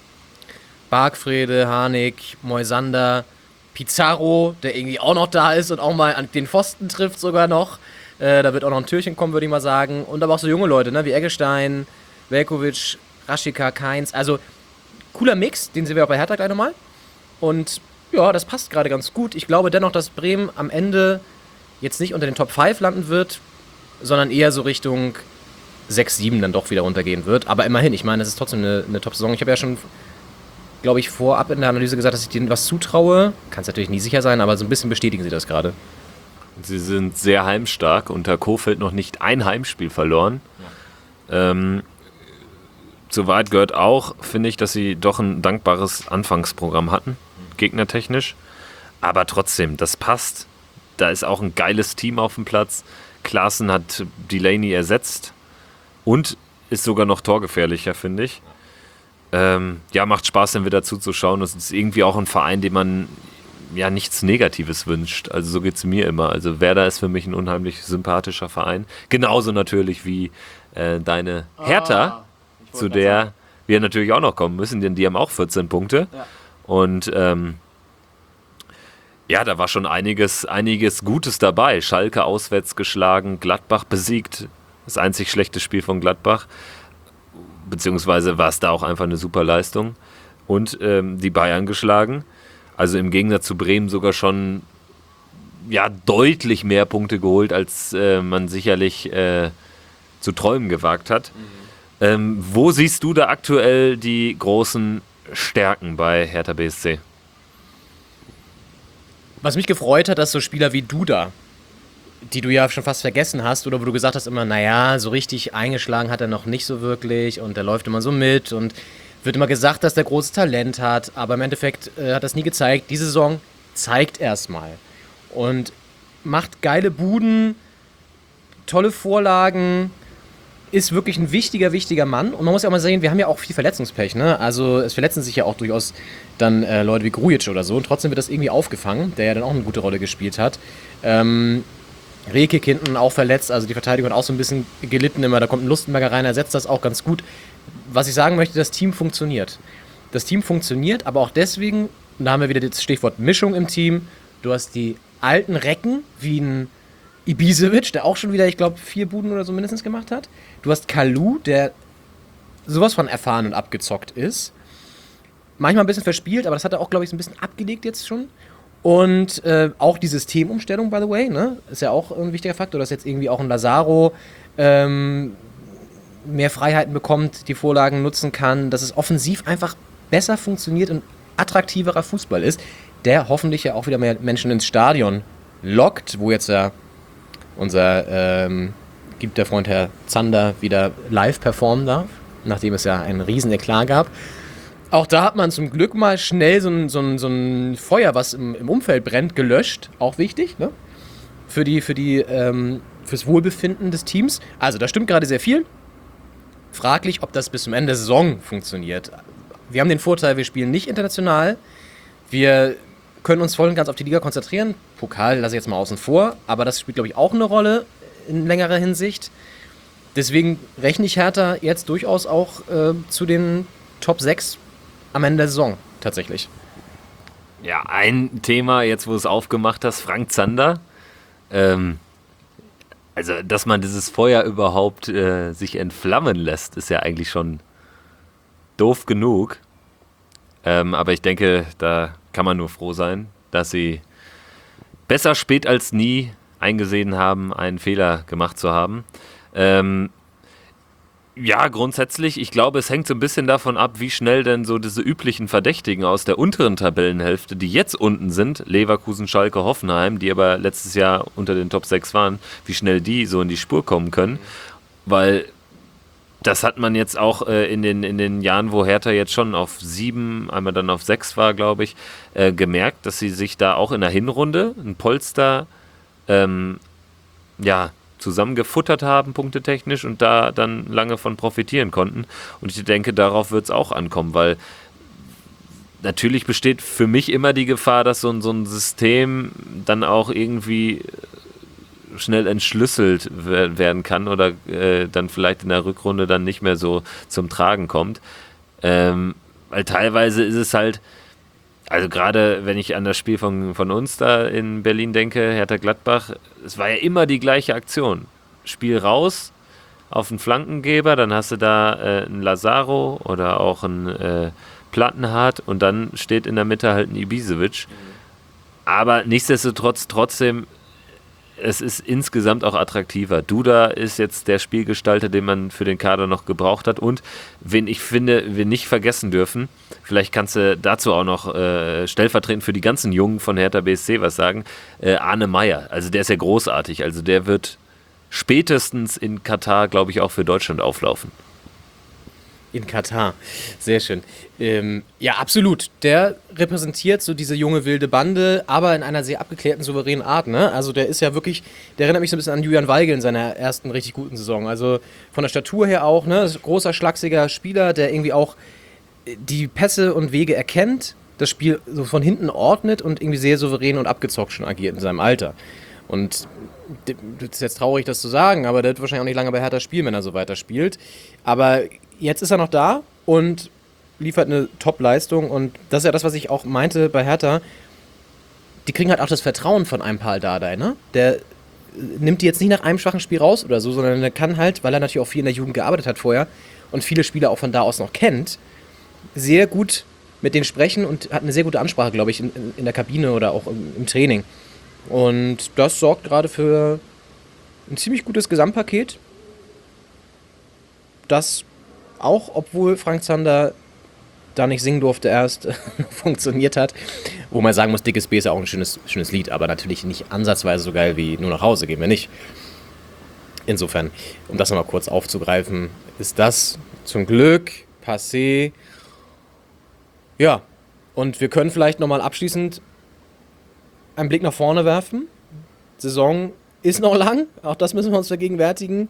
S3: Bargfrede, Harnik, Moisander, Pizarro, der irgendwie auch noch da ist und auch mal an den Pfosten trifft sogar noch. Äh, da wird auch noch ein Türchen kommen, würde ich mal sagen. Und aber auch so junge Leute, ne? wie Eggestein, Velkovic, Rashica, Kainz. Also cooler Mix, den sehen wir auch bei Hertha gleich nochmal. Und ja, das passt gerade ganz gut. Ich glaube dennoch, dass Bremen am Ende jetzt nicht unter den Top fünf landen wird, sondern eher so Richtung sechs, sieben dann doch wieder runtergehen wird. Aber immerhin, ich meine, das ist trotzdem eine, eine Top-Saison. Ich habe ja schon, glaube ich, vorab in der Analyse gesagt, dass ich denen was zutraue. Kann es natürlich nie sicher sein, aber so ein bisschen bestätigen sie das gerade.
S2: Sie sind sehr heimstark. Unter Kohfeldt noch nicht ein Heimspiel verloren. Ja. Ähm, zur Wahrheit gehört auch, finde ich, dass sie doch ein dankbares Anfangsprogramm hatten, gegnertechnisch. Aber trotzdem, das passt. Da ist auch ein geiles Team auf dem Platz. Klaassen hat Delaney ersetzt und ist sogar noch torgefährlicher, finde ich. Ähm, ja, macht Spaß, dann wieder zuzuschauen. Es ist irgendwie auch ein Verein, dem man ja nichts Negatives wünscht. Also so geht es mir immer. Also Werder ist für mich ein unheimlich sympathischer Verein. Genauso natürlich wie äh, deine Hertha, oh, zu der wir natürlich auch noch kommen müssen, denn die haben auch vierzehn Punkte. Ja. Und ähm, ja, da war schon einiges, einiges Gutes dabei. Schalke auswärts geschlagen, Gladbach besiegt. Das einzig schlechte Spiel von Gladbach. Beziehungsweise war es da auch einfach eine super Leistung. Und ähm, die Bayern geschlagen. Also im Gegensatz zu Bremen sogar schon ja, deutlich mehr Punkte geholt, als äh, man sicherlich äh, zu träumen gewagt hat. Mhm. Ähm, wo siehst du da aktuell die großen Stärken bei Hertha B S C?
S3: Was mich gefreut hat, dass so Spieler wie Duda, die du ja schon fast vergessen hast, oder wo du gesagt hast immer, naja, so richtig eingeschlagen hat er noch nicht so wirklich und der läuft immer so mit und wird immer gesagt, dass der großes Talent hat, aber im Endeffekt äh, hat das nie gezeigt. Diese Saison zeigt erstmal und macht geile Buden, tolle Vorlagen, ist wirklich ein wichtiger, wichtiger Mann. Und man muss ja auch mal sehen, wir haben ja auch viel Verletzungspech, ne? Also es verletzen sich ja auch durchaus dann äh, Leute wie Grujic oder so. Und trotzdem wird das irgendwie aufgefangen, der ja dann auch eine gute Rolle gespielt hat. Ähm, Rekik hinten auch verletzt, also die Verteidigung hat auch so ein bisschen gelitten immer. Da kommt ein Lustenberger rein, ersetzt das auch ganz gut. Was ich sagen möchte, das Team funktioniert. Das Team funktioniert, aber auch deswegen, und da haben wir wieder das Stichwort Mischung im Team. Du hast die alten Recken, wie ein Ibisevic, der auch schon wieder, ich glaube, vier Buden oder so mindestens gemacht hat. Du hast Kalou, der sowas von erfahren und abgezockt ist. Manchmal ein bisschen verspielt, aber das hat er auch, glaube ich, so ein bisschen abgelegt jetzt schon. Und äh, auch die Systemumstellung, by the way, ne? Ist ja auch ein wichtiger Faktor, dass jetzt irgendwie auch ein Lazaro ähm, mehr Freiheiten bekommt, die Vorlagen nutzen kann, dass es offensiv einfach besser funktioniert und attraktiverer Fußball ist, der hoffentlich ja auch wieder mehr Menschen ins Stadion lockt, wo jetzt ja unser ähm, gibt der Freund Herr Zander wieder live performen darf, nachdem es ja einen riesen Eklat gab. Auch da hat man zum Glück mal schnell so ein, so ein, so ein Feuer, was im, im Umfeld brennt, gelöscht. Auch wichtig, ne? Für die, für die, ähm, fürs Wohlbefinden des Teams. Also da stimmt gerade sehr viel. Fraglich, ob das bis zum Ende der Saison funktioniert. Wir haben den Vorteil, wir spielen nicht international. Wir können uns voll und ganz auf die Liga konzentrieren. Pokal lasse ich jetzt mal außen vor, aber das spielt, glaube ich, auch eine Rolle in längerer Hinsicht. Deswegen rechne ich Hertha jetzt durchaus auch äh, zu den Top sechs am Ende der Saison, tatsächlich.
S2: Ja, ein Thema, jetzt wo du es aufgemacht hast, Frank Zander. Ähm, Also, dass man dieses Feuer überhaupt äh, sich entflammen lässt, ist ja eigentlich schon doof genug. Ähm, aber ich denke, da kann man nur froh sein, dass sie besser spät als nie eingesehen haben, einen Fehler gemacht zu haben. Ähm, ja, grundsätzlich, ich glaube, es hängt so ein bisschen davon ab, wie schnell denn so diese üblichen Verdächtigen aus der unteren Tabellenhälfte, die jetzt unten sind, Leverkusen, Schalke, Hoffenheim, die aber letztes Jahr unter den Top sechs waren, wie schnell die so in die Spur kommen können. Weil das hat man jetzt auch äh, in, den, in den Jahren, wo Hertha jetzt schon auf sieben, einmal dann auf sechs war, glaube ich, äh, gemerkt, dass sie sich da auch in der Hinrunde ein Polster ähm, ja, zusammengefuttert haben, punktetechnisch, und da dann lange von profitieren konnten. Und ich denke, darauf wird es auch ankommen, weil natürlich besteht für mich immer die Gefahr, dass so ein, so ein System dann auch irgendwie schnell entschlüsselt werden kann oder äh, dann vielleicht in der Rückrunde dann nicht mehr so zum Tragen kommt. Ähm, weil teilweise ist es halt, also gerade wenn ich an das Spiel von, von uns da in Berlin denke, Hertha Gladbach, es war ja immer die gleiche Aktion. Spiel raus auf einen Flankengeber, dann hast du da äh, einen Lazaro oder auch einen äh, Plattenhardt und dann steht in der Mitte halt ein Ibisevic. Aber nichtsdestotrotz trotzdem, es ist insgesamt auch attraktiver. Duda ist jetzt der Spielgestalter, den man für den Kader noch gebraucht hat. Und wen ich finde, wir nicht vergessen dürfen, vielleicht kannst du dazu auch noch äh, stellvertretend für die ganzen Jungen von Hertha B S C was sagen, äh, Arne Meyer. Also der ist ja großartig. Also der wird spätestens in Katar, glaube ich, auch für Deutschland auflaufen.
S3: In Katar. Sehr schön. Ähm, ja, absolut. Der repräsentiert so diese junge wilde Bande, aber in einer sehr abgeklärten, souveränen Art. Ne? Also der ist ja wirklich, der erinnert mich so ein bisschen an Julian Weigl in seiner ersten richtig guten Saison. Also von der Statur her auch, ne? Großer, schlachsiger Spieler, der irgendwie auch die Pässe und Wege erkennt, das Spiel so von hinten ordnet und irgendwie sehr souverän und abgezockt schon agiert in seinem Alter. Und das ist jetzt traurig, das zu sagen, aber der wird wahrscheinlich auch nicht lange bei Hertha spielen, wenn er so weiter spielt. Aber jetzt ist er noch da und liefert eine Top-Leistung. Und das ist ja das, was ich auch meinte bei Hertha. Die kriegen halt auch das Vertrauen von einem Pal Dardai, ne? Der nimmt die jetzt nicht nach einem schwachen Spiel raus oder so, sondern der kann halt, weil er natürlich auch viel in der Jugend gearbeitet hat vorher und viele Spieler auch von da aus noch kennt, sehr gut mit denen sprechen und hat eine sehr gute Ansprache, glaube ich, in, in der Kabine oder auch im, im Training. Und das sorgt gerade für ein ziemlich gutes Gesamtpaket, das auch, obwohl Frank Zander da nicht singen durfte erst, funktioniert hat. Wo man sagen muss, Dickes B ist ja auch ein schönes, schönes Lied, aber natürlich nicht ansatzweise so geil wie Nur nach Hause gehen wir nicht. Insofern, um das nochmal kurz aufzugreifen, ist das zum Glück passé. Ja, und wir können vielleicht nochmal abschließend einen Blick nach vorne werfen. Saison ist noch lang, auch das müssen wir uns vergegenwärtigen.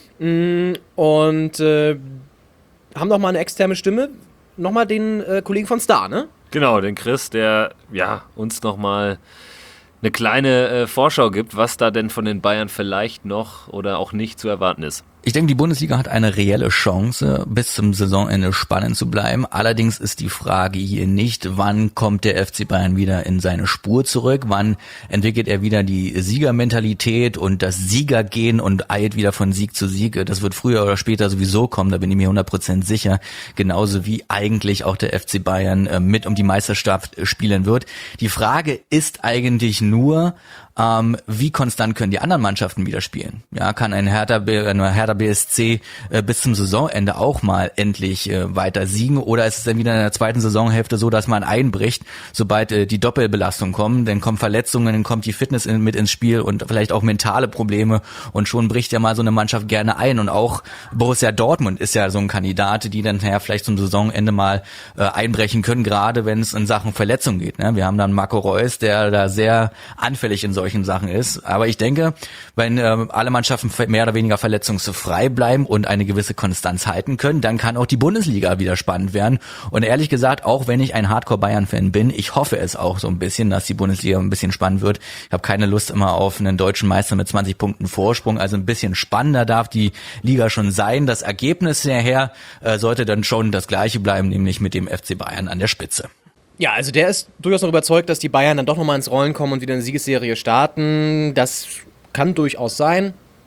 S3: Und äh, haben noch mal eine externe Stimme. Nochmal den äh, Kollegen von Star, ne?
S2: Genau, den Chris, der ja uns nochmal eine kleine äh, Vorschau gibt, was da denn von den Bayern vielleicht noch oder auch nicht zu erwarten ist.
S6: Ich denke, die Bundesliga hat eine reelle Chance, bis zum Saisonende spannend zu bleiben. Allerdings ist die Frage hier nicht, wann kommt der F C Bayern wieder in seine Spur zurück, wann entwickelt er wieder die Siegermentalität und das Siegergehen und eilt wieder von Sieg zu Sieg. Das wird früher oder später sowieso kommen, da bin ich mir hundert Prozent sicher. Genauso wie eigentlich auch der F C Bayern mit um die Meisterschaft spielen wird. Die Frage ist eigentlich nur, Ähm, wie konstant können die anderen Mannschaften wieder spielen? Ja, kann ein Hertha, eine Hertha B S C äh, bis zum Saisonende auch mal endlich äh, weiter siegen? Oder ist es dann wieder in der zweiten Saisonhälfte so, dass man einbricht, sobald äh, die Doppelbelastung kommen? Dann kommen Verletzungen, dann kommt die Fitness in, mit ins Spiel und vielleicht auch mentale Probleme und schon bricht ja mal so eine Mannschaft gerne ein. Und auch Borussia Dortmund ist ja so ein Kandidat, die dann ja vielleicht zum Saisonende mal äh, einbrechen können, gerade wenn es in Sachen Verletzung geht. Ne? Wir haben dann Marco Reus, der da sehr anfällig in solchen Sachen ist. Aber ich denke, wenn äh, alle Mannschaften mehr oder weniger verletzungsfrei bleiben und eine gewisse Konstanz halten können, dann kann auch die Bundesliga wieder spannend werden. Und ehrlich gesagt, auch wenn ich ein Hardcore-Bayern-Fan bin, ich hoffe es auch so ein bisschen, dass die Bundesliga ein bisschen spannend wird. Ich habe keine Lust immer auf einen deutschen Meister mit zwanzig Punkten Vorsprung. Also ein bisschen spannender darf die Liga schon sein. Das Ergebnis her äh, sollte dann schon das gleiche bleiben, nämlich mit dem F C Bayern an der Spitze.
S3: Ja, also der ist durchaus noch überzeugt, dass die Bayern dann doch nochmal ins Rollen kommen und wieder eine Siegesserie starten. Das kann durchaus sein.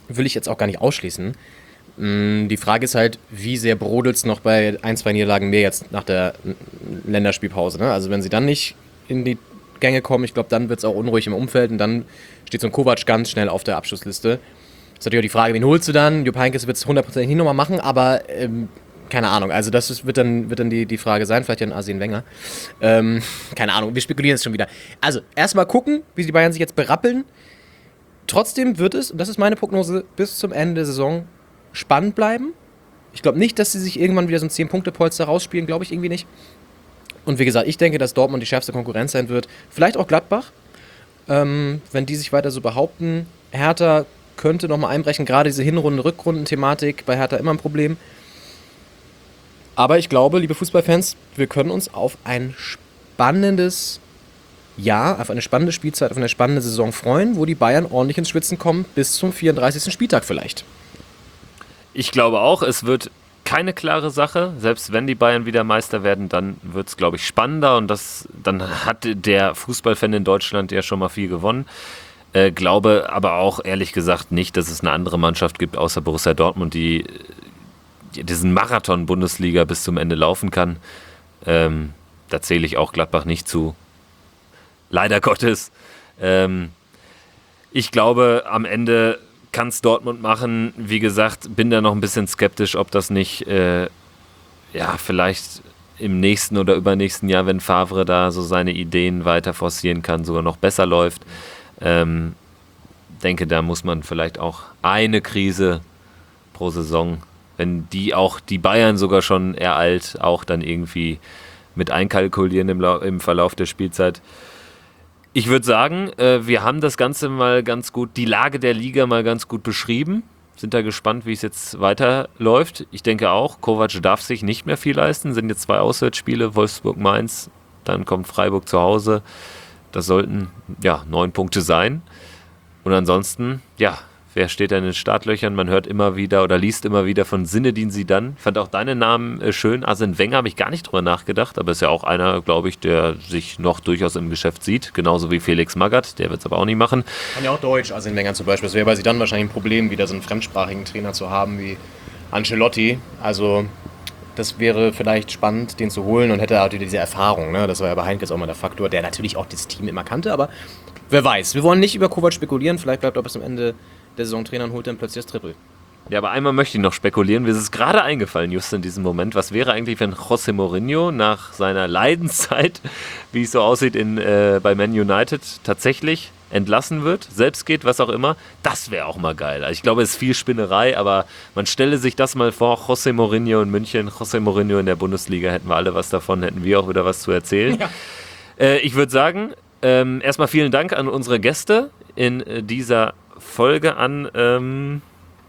S3: will ich jetzt auch gar nicht ausschließen. Die Frage ist halt, wie sehr brodelt es noch bei ein, zwei Niederlagen mehr jetzt nach der Länderspielpause. Ne? Also wenn sie dann nicht in die Gänge kommen, ich glaube, dann wird es auch unruhig im Umfeld und dann steht so ein Kovac ganz schnell auf der Abschlussliste. Ist natürlich auch die Frage, wen holst du dann? Jupp Heynckes wird es hundertprozentig nicht nochmal machen, aber ähm, keine Ahnung. Also das ist, wird dann, wird dann die, die Frage sein, vielleicht ja ein Arsene Wenger. Ähm, keine Ahnung, wir spekulieren jetzt schon wieder. Also erstmal gucken, wie die Bayern sich jetzt berappeln. Trotzdem wird es, und das ist meine Prognose, bis zum Ende der Saison spannend bleiben. Ich glaube nicht, dass sie sich irgendwann wieder so ein zehn-Punkte-Polster rausspielen, glaube ich irgendwie nicht. Und wie gesagt, ich denke, dass Dortmund die schärfste Konkurrenz sein wird. Vielleicht auch Gladbach, ähm, wenn die sich weiter so behaupten. Hertha könnte nochmal einbrechen, gerade diese Hinrunden-Rückrunden-Thematik bei Hertha immer ein Problem. Aber ich glaube, liebe Fußballfans, wir können uns auf ein spannendes Jahr, auf eine spannende Spielzeit, auf eine spannende Saison freuen, wo die Bayern ordentlich ins Schwitzen kommen, bis zum vierunddreißigsten Spieltag vielleicht.
S2: Ich glaube auch, es wird keine klare Sache. Selbst wenn die Bayern wieder Meister werden, dann wird es, glaube ich, spannender. Und das, dann hat der Fußballfan in Deutschland ja schon mal viel gewonnen. Äh, glaube aber auch, ehrlich gesagt, nicht, dass es eine andere Mannschaft gibt, außer Borussia Dortmund, die, die diesen Marathon-Bundesliga bis zum Ende laufen kann. Ähm, da zähle ich auch Gladbach nicht zu. Leider Gottes. Ähm, ich glaube, am Ende kann es Dortmund machen. Wie gesagt, bin da noch ein bisschen skeptisch, ob das nicht äh, ja, vielleicht im nächsten oder übernächsten Jahr, wenn Favre da so seine Ideen weiter forcieren kann, sogar noch besser läuft. Ähm, denke, da muss man vielleicht auch eine Krise pro Saison, wenn die auch die Bayern sogar schon ereilt, auch dann irgendwie mit einkalkulieren im, Lau- im Verlauf der Spielzeit. Ich würde sagen, äh, wir haben das Ganze mal ganz gut, die Lage der Liga mal ganz gut beschrieben. Sind da gespannt, wie es jetzt weiterläuft. Ich denke auch, Kovac darf sich nicht mehr viel leisten. Sind jetzt zwei Auswärtsspiele, Wolfsburg-Mainz, dann kommt Freiburg zu Hause. Das sollten ja neun Punkte sein. Und ansonsten, ja, wer steht da in den Startlöchern? Man hört immer wieder oder liest immer wieder von Zinedine Zidane. Ich fand auch deinen Namen äh, schön. Arsene Wenger habe ich gar nicht drüber nachgedacht, aber ist ja auch einer, glaube ich, der sich noch durchaus im Geschäft sieht. Genauso wie Felix Magath, der wird es aber auch nicht machen.
S3: Kann ja auch Deutsch, Arsene Wenger zum Beispiel. Es wäre bei Zidane wahrscheinlich ein Problem, wieder so einen fremdsprachigen Trainer zu haben wie Ancelotti. Also das wäre vielleicht spannend, den zu holen und hätte auch wieder diese Erfahrung. Ne? Das war ja bei Heynckes auch mal der Faktor, der natürlich auch das Team immer kannte, aber wer weiß. Wir wollen nicht über Kovac spekulieren, vielleicht bleibt er bis zum Ende der Saison Trainer und holt dann plötzlich das Triple.
S2: Ja, aber einmal möchte ich noch spekulieren. Mir ist es gerade eingefallen, just in diesem Moment. Was wäre eigentlich, wenn José Mourinho nach seiner Leidenszeit, wie es so aussieht in, äh, bei Man United, tatsächlich entlassen wird, selbst geht, was auch immer? Das wäre auch mal geil. Also ich glaube, es ist viel Spinnerei, aber man stelle sich das mal vor, José Mourinho in München, José Mourinho in der Bundesliga, hätten wir alle was davon, hätten wir auch wieder was zu erzählen. Ja. Äh, ich würde sagen, ähm, erstmal vielen Dank an unsere Gäste in äh, dieser Folge, an ähm,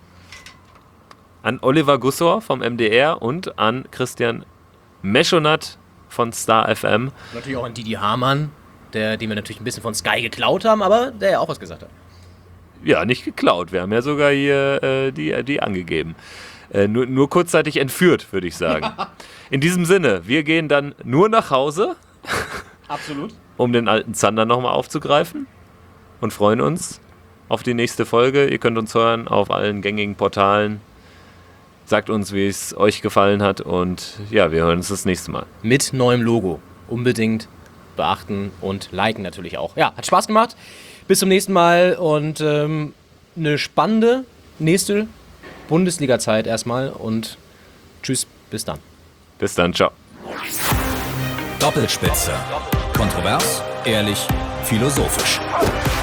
S2: an Oliver Gussor vom M D R und an Christian Meschonat von Star F M.
S3: Natürlich auch an Didi Hamann, der, den wir natürlich ein bisschen von Sky geklaut haben, aber der ja auch was gesagt hat.
S2: Ja, nicht geklaut. Wir haben ja sogar hier äh, die, die angegeben. Äh, nur, nur kurzzeitig entführt, würde ich sagen. In diesem Sinne, wir gehen dann nur nach Hause.
S3: Absolut.
S2: Um den alten Zander nochmal aufzugreifen und freuen uns auf die nächste Folge. Ihr könnt uns hören auf allen gängigen Portalen. Sagt uns, wie es euch gefallen hat und ja, wir hören uns das nächste Mal.
S3: Mit neuem Logo. Unbedingt beachten und liken natürlich auch. Ja, hat Spaß gemacht. Bis zum nächsten Mal und ähm, eine spannende nächste Bundesliga-Zeit erstmal und tschüss, bis dann.
S2: Bis dann, ciao.
S4: Doppelspitze. Kontrovers, ehrlich, philosophisch.